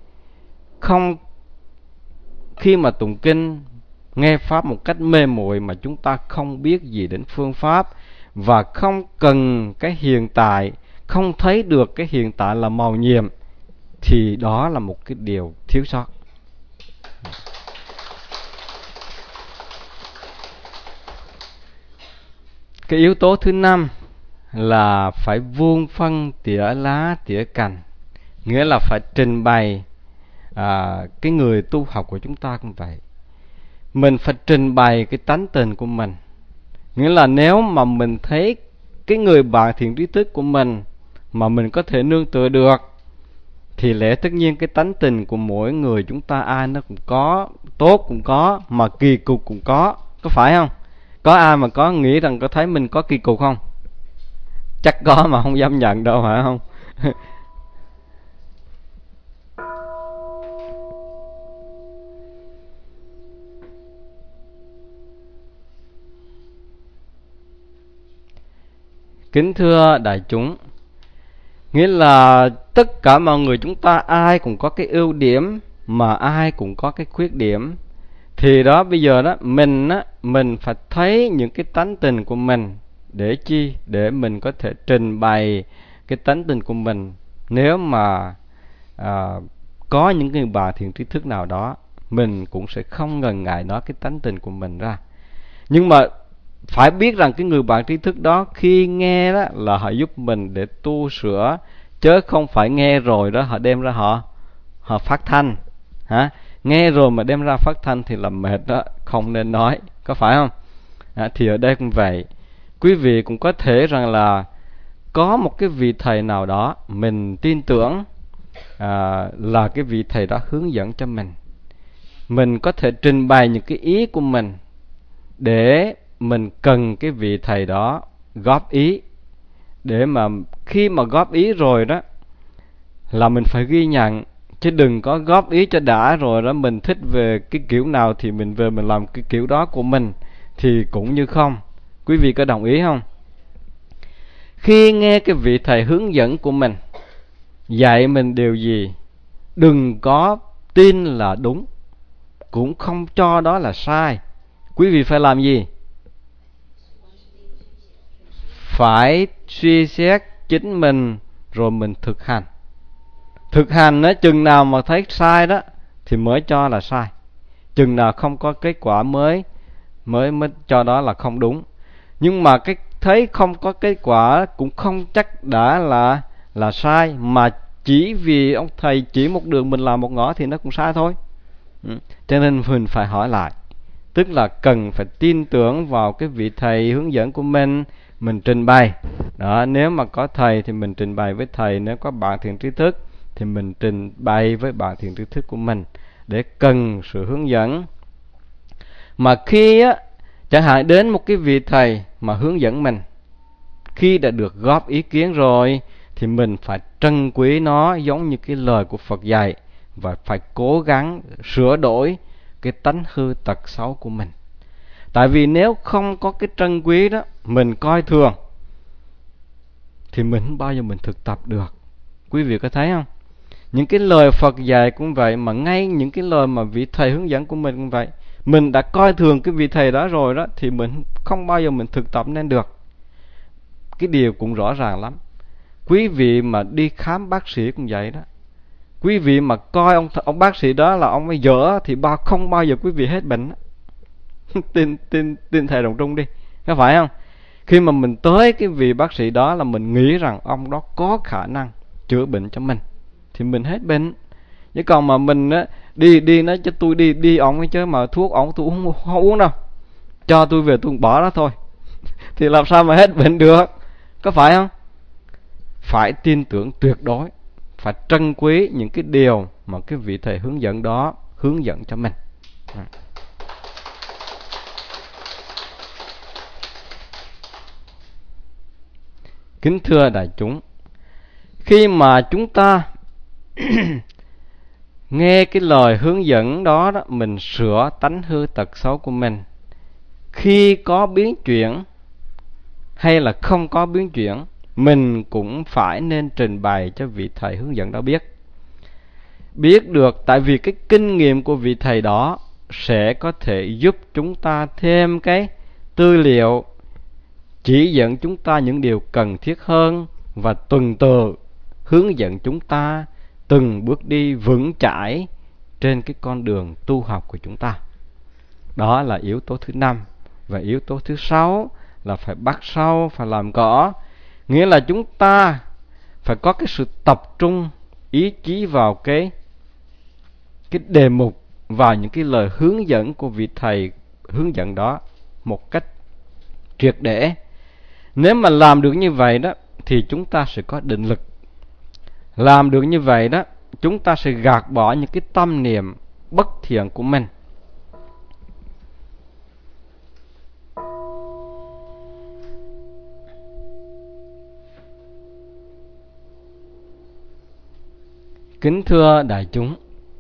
Khi mà tụng kinh nghe pháp một cách mê muội mà chúng ta không biết gì đến phương pháp, và không cần cái hiện tại, không thấy được cái hiện tại là màu nhiệm, thì đó là một cái điều thiếu sót. Cái yếu tố thứ 5 là phải vuông phân tỉa lá tỉa cành, nghĩa là phải trình bày. Cái người tu học của chúng ta cũng vậy, mình phải trình bày cái tánh tình của mình. Nghĩa là nếu mà mình thấy cái người bạn thiện trí thức của mình mà mình có thể nương tựa được, thì lẽ tất nhiên cái tánh tình của mỗi người chúng ta ai nó cũng có, tốt cũng có, mà kỳ cục cũng có phải không? Có ai mà có nghĩ rằng có thấy mình có kỳ cục không? Chắc có mà không dám nhận đâu, phải không? Kính thưa đại chúng, nghĩa là tất cả mọi người chúng ta ai cũng có cái ưu điểm mà ai cũng có cái khuyết điểm. Thì đó, bây giờ đó mình phải thấy những cái tánh tình của mình để chi? Để mình có thể trình bày cái tánh tình của mình. Nếu mà có những người bà thiện tri thức nào đó, mình cũng sẽ không ngần ngại nói cái tánh tình của mình ra. Nhưng mà phải biết rằng cái người bạn tri thức đó khi nghe đó là họ giúp mình để tu sửa, chứ không phải nghe rồi đó họ đem ra họ phát thanh hả? Nghe rồi mà đem ra phát thanh thì là mệt đó, không nên nói, có phải không? Thì ở đây cũng vậy, quý vị cũng có thể rằng là có một cái vị thầy nào đó mình tin tưởng là cái vị thầy đó hướng dẫn cho mình có thể trình bày những cái ý của mình để mình cần cái vị thầy đó góp ý, để mà khi mà góp ý rồi đó là mình phải ghi nhận, chứ đừng có góp ý cho đã rồi đó mình thích về cái kiểu nào thì mình về mình làm cái kiểu đó của mình, thì cũng như không. Quý vị có đồng ý không? Khi nghe cái vị thầy hướng dẫn của mình dạy mình điều gì, đừng có tin là đúng, cũng không cho đó là sai. Quý vị phải làm gì? Phải suy xét chính mình rồi mình thực hành. Thực hành á, chừng nào mà thấy sai đó thì mới cho là sai, chừng nào không có kết quả mới cho đó là không đúng. Nhưng mà cái thấy không có kết quả cũng không chắc đã là sai, mà chỉ vì ông thầy chỉ một đường mình làm một ngõ thì nó cũng sai thôi. Cho nên mình phải hỏi lại, tức là cần phải tin tưởng vào cái vị thầy hướng dẫn của mình trình bày đó. Nếu mà có thầy thì mình trình bày với thầy, nếu có bạn thiện tri thức thì mình trình bày với bạn thiện tri thức của mình để cần sự hướng dẫn. Mà khi á, chẳng hạn đến một cái vị thầy mà hướng dẫn mình, khi đã được góp ý kiến rồi thì mình phải trân quý nó giống như cái lời của Phật dạy, và phải cố gắng sửa đổi cái tánh hư tật xấu của mình. Tại vì nếu không có cái trân quý đó, mình coi thường thì mình không bao giờ mình thực tập được. Quý vị có thấy không? Những cái lời Phật dạy cũng vậy, mà ngay những cái lời mà vị thầy hướng dẫn của mình cũng vậy. Mình đã coi thường cái vị thầy đó rồi đó thì mình không bao giờ mình thực tập nên được. Cái điều cũng rõ ràng lắm. Quý vị mà đi khám bác sĩ cũng vậy đó. Quý vị mà coi ông bác sĩ đó là ông ấy dở thì không bao giờ quý vị hết bệnh. tin thầy Đồng Trung đi, có phải không? Khi mà mình tới cái vị bác sĩ đó là mình nghĩ rằng ông đó có khả năng chữa bệnh cho mình thì mình hết bệnh. Chứ còn mà mình á đi nói cho tôi đi ông ấy chứ mà thuốc ông tôi không uống đâu, cho tôi về tôi bỏ đó thôi thì làm sao mà hết bệnh được, có phải không? Phải tin tưởng tuyệt đối, phải trân quý những cái điều mà cái vị thầy hướng dẫn đó hướng dẫn cho mình. Kính thưa đại chúng, khi mà chúng ta nghe cái lời hướng dẫn đó, mình sửa tánh hư tật xấu của mình. Khi có biến chuyển hay là không có biến chuyển, mình cũng phải nên trình bày cho vị thầy hướng dẫn đó biết được. Tại vì cái kinh nghiệm của vị thầy đó sẽ có thể giúp chúng ta thêm cái tư liệu, chỉ dẫn chúng ta những điều cần thiết hơn, và tuần tự hướng dẫn chúng ta từng bước đi vững chãi trên cái con đường tu học của chúng ta. Đó là yếu tố thứ 5. Và yếu tố thứ 6 là phải bắt sâu, phải làm rõ. Nghĩa là chúng ta phải có cái sự tập trung ý chí vào cái đề mục, vào những cái lời hướng dẫn của vị thầy hướng dẫn đó một cách triệt để. Nếu mà làm được như vậy đó thì chúng ta sẽ có định lực. Làm được như vậy đó, chúng ta sẽ gạt bỏ những cái tâm niệm bất thiện của mình. Kính thưa đại chúng,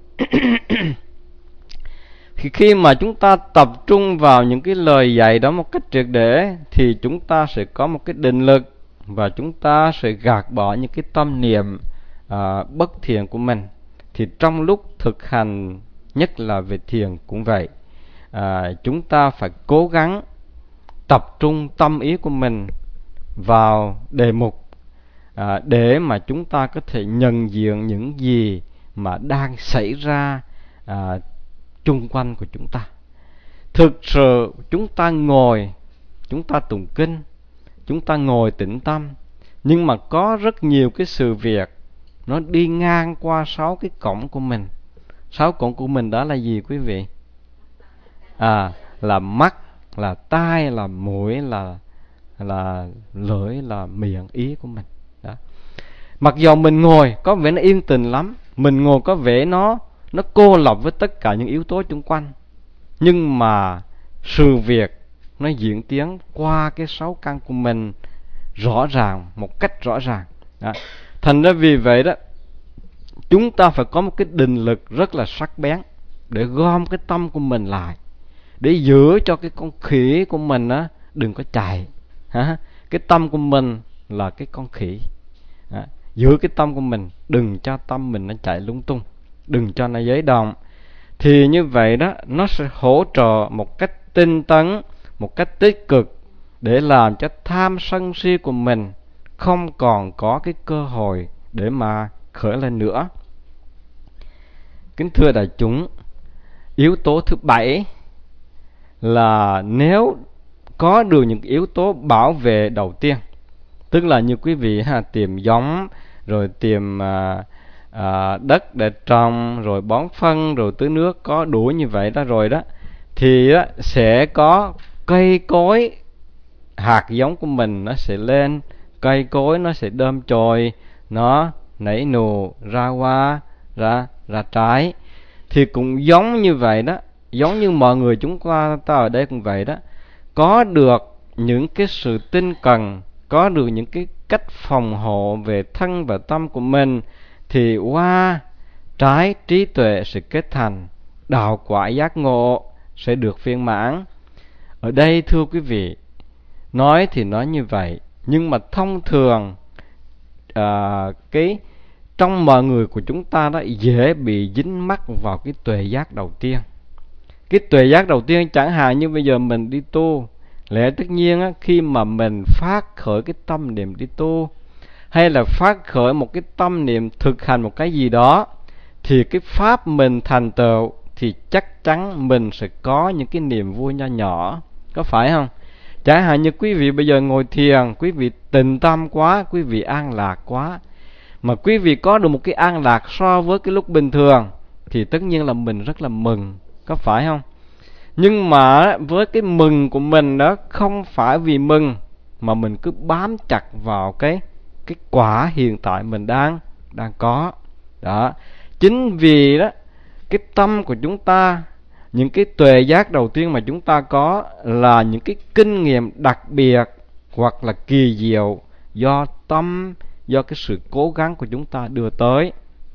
khi mà chúng ta tập trung vào những cái lời dạy đó một cách triệt để thì chúng ta sẽ có một cái định lực và chúng ta sẽ gạt bỏ những cái tâm niệm bất thiện của mình. Thì trong lúc thực hành, nhất là về thiền cũng vậy, chúng ta phải cố gắng tập trung tâm ý của mình vào đề mục để mà chúng ta có thể nhận diện những gì mà đang xảy ra chung quanh của chúng ta. Thực sự chúng ta ngồi, chúng ta tụng kinh, chúng ta ngồi tĩnh tâm, nhưng mà có rất nhiều cái sự việc nó đi ngang qua 6 cái cổng của mình. 6 cổng của mình đó là gì quý vị? Là mắt, là tai, là mũi, là lưỡi, là miệng, ý của mình đó. Mặc dù mình ngồi có vẻ nó yên tĩnh lắm, mình ngồi có vẻ nó cô lập với tất cả những yếu tố xung quanh, nhưng mà sự việc nó diễn tiến qua cái 6 căn của mình rõ ràng, một cách rõ ràng đó. Thành ra vì vậy đó, chúng ta phải có một cái định lực rất là sắc bén để gom cái tâm của mình lại, để giữ cho cái con khỉ của mình á đừng có chạy. Cái tâm của mình là cái con khỉ, giữ cái tâm của mình, đừng cho tâm mình nó chạy lung tung, đừng cho nó giấy động. Thì như vậy đó, nó sẽ hỗ trợ một cách tinh tấn, một cách tích cực để làm cho tham sân si của mình không còn có cái cơ hội để mà khởi lên nữa. Kính thưa đại chúng, yếu tố thứ 7 là nếu có được những yếu tố bảo vệ đầu tiên, tức là như quý vị tìm giống, rồi tìm đất để trồng, rồi bón phân, rồi tưới nước có đủ như vậy đó rồi đó, thì sẽ có cây cối, hạt giống của mình nó sẽ lên, cây cối nó sẽ đơm chồi, nó nảy nụ, ra hoa, ra trái. Thì cũng giống như vậy đó, giống như mọi người chúng ta ở đây cũng vậy đó, có được những cái sự tinh cần, có được những cái cách phòng hộ về thân và tâm của mình, thì qua trái trí tuệ sẽ kết thành, đạo quả giác ngộ sẽ được viên mãn. Ở đây thưa quý vị, nói thì nói như vậy, nhưng mà thông thường trong mọi người của chúng ta đó dễ bị dính mắc vào cái tuệ giác đầu tiên. Cái tuệ giác đầu tiên chẳng hạn như bây giờ mình đi tu, lẽ tất nhiên á, khi mà mình phát khởi cái tâm niệm đi tu, hay là phát khởi một cái tâm niệm thực hành một cái gì đó, thì cái pháp mình thành tựu thì chắc chắn mình sẽ có những cái niềm vui nho nhỏ, có phải không? Chẳng hạn như quý vị bây giờ ngồi thiền, quý vị tịnh tâm quá, quý vị an lạc quá, mà quý vị có được một cái an lạc so với cái lúc bình thường, thì tất nhiên là mình rất là mừng, có phải không? Nhưng mà với cái mừng của mình đó, không phải vì mừng mà mình cứ bám chặt vào cái quả hiện tại mình đang có đó. Chính vì đó, cái tâm của chúng ta, những cái tuệ giác đầu tiên mà chúng ta có là những cái kinh nghiệm đặc biệt hoặc là kỳ diệu do tâm, do cái sự cố gắng của chúng ta đưa tới.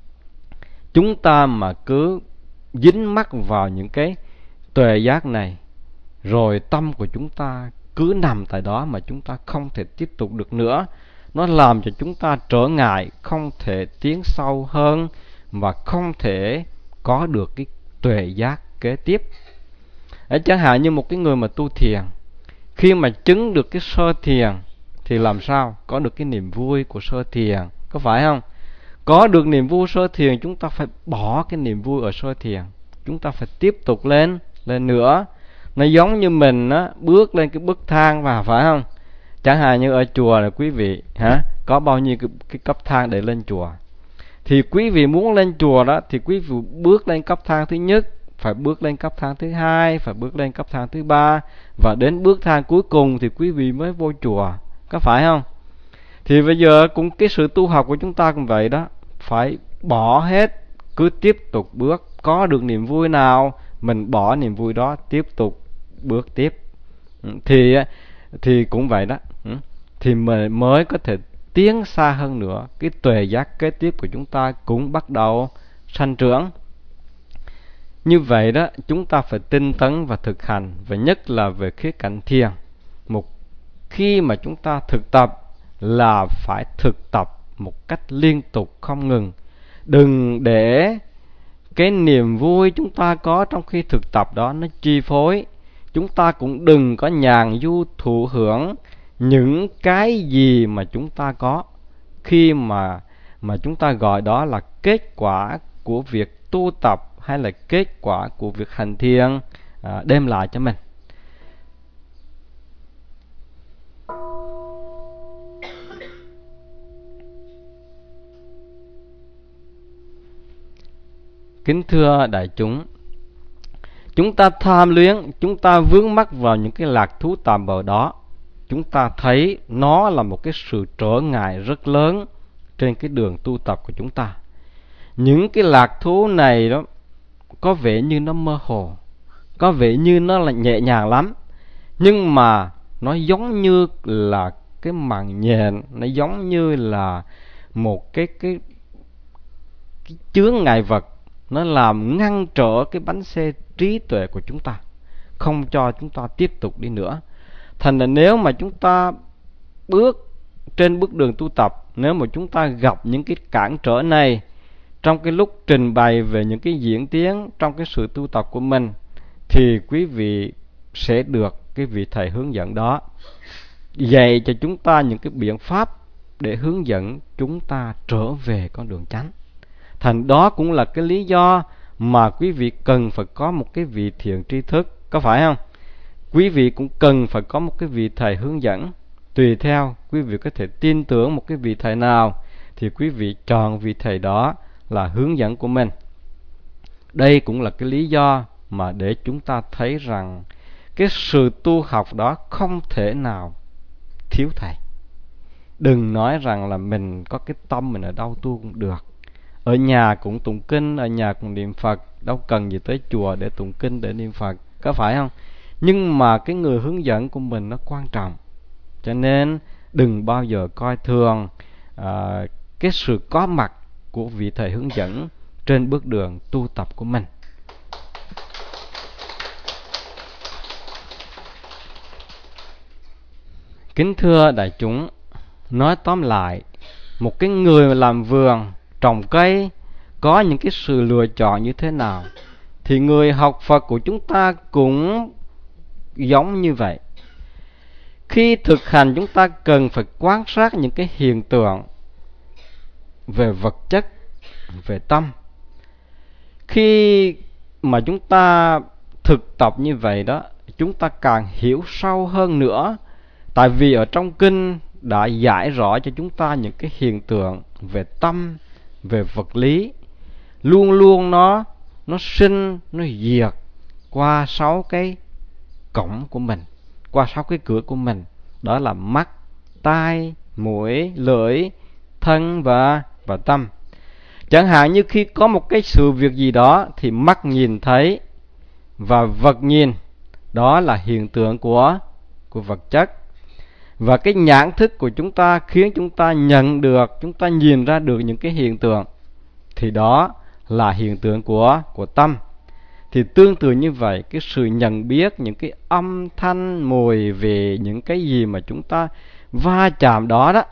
Chúng ta mà cứ dính mắc vào những cái tuệ giác này, rồi tâm của chúng ta cứ nằm tại đó mà chúng ta không thể tiếp tục được nữa. Nó làm cho chúng ta trở ngại, không thể tiến sâu hơn và không thể có được cái tuệ giác kế tiếp. Chẳng hạn như một cái người mà tu thiền, khi mà chứng được cái sơ thiền thì làm sao có được cái niềm vui của sơ thiền, có phải không? Có được niềm vui sơ thiền, chúng ta phải bỏ cái niềm vui ở sơ thiền, chúng ta phải tiếp tục lên nữa. Nó giống như mình bước lên cái bậc thang vào, phải không? Chẳng hạn như ở chùa là quý vị có bao nhiêu cái cấp thang để lên chùa, thì quý vị muốn lên chùa đó thì quý vị bước lên cấp thang thứ nhất, phải bước lên cấp thang thứ hai, phải bước lên cấp thang thứ ba, và đến bước thang cuối cùng thì quý vị mới vô chùa, có phải không? Thì bây giờ cũng cái sự tu học của chúng ta cũng vậy đó, phải bỏ hết, cứ tiếp tục bước. Có được niềm vui nào mình bỏ niềm vui đó, tiếp tục bước tiếp. Thì cũng vậy đó, thì mình mới có thể tiến xa hơn nữa, cái tuệ giác kế tiếp của chúng ta cũng bắt đầu sanh trưởng. Như vậy đó, chúng ta phải tinh tấn và thực hành, và nhất là về khía cạnh thiền. Khi mà chúng ta thực tập là phải thực tập một cách liên tục không ngừng. Đừng để cái niềm vui chúng ta có trong khi thực tập đó nó chi phối. Chúng ta cũng đừng có nhàn du thụ hưởng những cái gì mà chúng ta có, khi mà chúng ta gọi đó là kết quả của việc tu tập hay là kết quả của việc hành thiền đem lại cho mình. Kính thưa đại chúng ta tham luyến, chúng ta vướng mắc vào những cái lạc thú tạm bợ đó. Chúng ta thấy nó là một cái sự trở ngại rất lớn trên cái đường tu tập của chúng ta. Những cái lạc thú này đó có vẻ như nó mơ hồ, có vẻ như nó là nhẹ nhàng lắm, nhưng mà nó giống như là cái màng nhện, nó giống như là một cái chướng ngại vật. Nó làm ngăn trở cái bánh xe trí tuệ của chúng ta, không cho chúng ta tiếp tục đi nữa. Thành ra nếu mà chúng ta trên bước đường tu tập, nếu mà chúng ta gặp những cái cản trở này trong cái lúc trình bày về những cái diễn tiến trong cái sự tu tập của mình, thì quý vị sẽ được cái vị thầy hướng dẫn đó dạy cho chúng ta những cái biện pháp để hướng dẫn chúng ta trở về con đường chánh. Thành đó cũng là cái lý do mà quý vị cần phải có một cái vị thiện tri thức, có phải không? Quý vị cũng cần phải có một cái vị thầy hướng dẫn. Tùy theo quý vị có thể tin tưởng một cái vị thầy nào thì quý vị chọn vị thầy đó là hướng dẫn của mình. Đây cũng là cái lý do mà để chúng ta thấy rằng cái sự tu học đó không thể nào thiếu thầy. Đừng nói rằng là mình có cái tâm mình ở đâu tu cũng được, ở nhà cũng tụng kinh, ở nhà cũng niệm Phật, đâu cần gì tới chùa để tụng kinh, để niệm Phật, có phải không? Nhưng mà cái người hướng dẫn của mình nó quan trọng. Cho nên đừng bao giờ coi thường cái sự có mặt của vị thầy hướng dẫn trên bước đường tu tập của mình. Kính thưa đại chúng, nói tóm lại, một cái người làm vườn, trồng cây, có những cái sự lựa chọn như thế nào, thì người học Phật của chúng ta cũng giống như vậy. Khi thực hành, chúng ta cần phải quan sát những cái hiện tượng về vật chất, về tâm. Khi mà chúng ta thực tập như vậy đó, chúng ta càng hiểu sâu hơn nữa. Tại vì ở trong kinh đã giải rõ cho chúng ta những cái hiện tượng về tâm, về vật lý. Luôn luôn nó sinh, nó diệt qua 6 cái cổng của mình, qua 6 cái cửa của mình. Đó là mắt, tai, mũi, lưỡi, thân và tâm. Chẳng hạn như khi có một cái sự việc gì đó thì mắt nhìn thấy và vật nhìn, đó là hiện tượng của vật chất. Và cái nhãn thức của chúng ta khiến chúng ta nhận được, chúng ta nhìn ra được những cái hiện tượng, thì đó là hiện tượng của tâm. Thì tương tự như vậy, cái sự nhận biết những cái âm thanh, mùi về những cái gì mà chúng ta va chạm đó đó,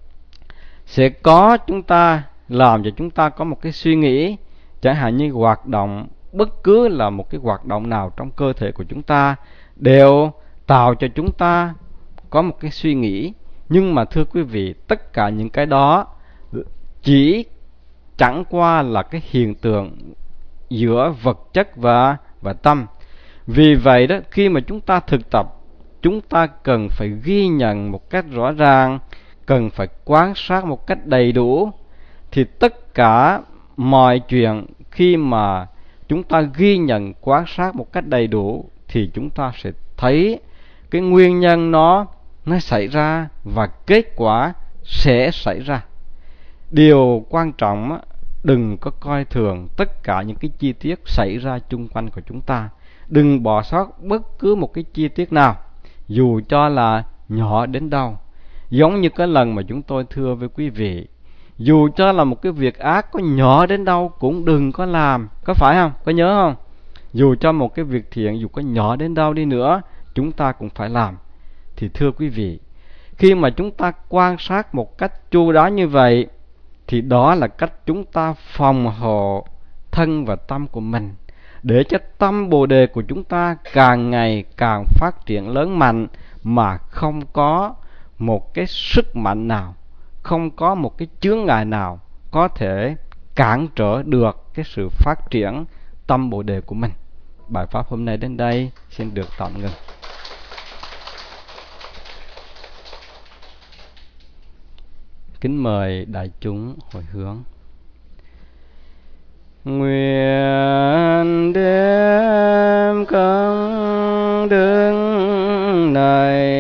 sẽ có chúng ta làm cho chúng ta có một cái suy nghĩ. Chẳng hạn như hoạt động, bất cứ là một cái hoạt động nào trong cơ thể của chúng ta đều tạo cho chúng ta có một cái suy nghĩ. Nhưng mà thưa quý vị, tất cả những cái đó chỉ chẳng qua là cái hiện tượng giữa vật chất và tâm. Vì vậy đó, khi mà chúng ta thực tập, chúng ta cần phải ghi nhận một cách rõ ràng, cần phải quan sát một cách đầy đủ. Thì tất cả mọi chuyện khi mà chúng ta ghi nhận, quan sát một cách đầy đủ, thì chúng ta sẽ thấy cái nguyên nhân nó xảy ra và kết quả sẽ xảy ra. Điều quan trọng, đừng có coi thường tất cả những cái chi tiết xảy ra chung quanh của chúng ta. Đừng bỏ sót bất cứ một cái chi tiết nào, dù cho là nhỏ đến đâu. Giống như cái lần mà chúng tôi thưa với quý vị, dù cho là một cái việc ác có nhỏ đến đâu cũng đừng có làm, có phải không? Có nhớ không? Dù cho một cái việc thiện dù có nhỏ đến đâu đi nữa, chúng ta cũng phải làm. Thì thưa quý vị, khi mà chúng ta quan sát một cách chu đáo như vậy, thì đó là cách chúng ta phòng hộ thân và tâm của mình, để cho tâm Bồ Đề của chúng ta càng ngày càng phát triển lớn mạnh, mà không có một cái sức mạnh nào, không có một cái chướng ngại nào có thể cản trở được cái sự phát triển tâm Bồ Đề của mình. Bài pháp hôm nay đến đây xin được tạm ngừng. Kính mời đại chúng hồi hướng. Nguyện đem công đức này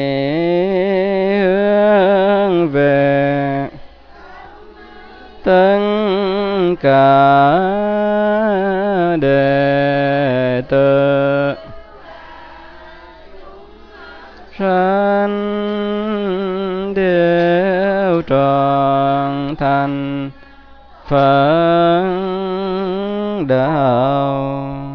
hướng về tất cả đệ tử sanh đều trọn thành Phật đạo.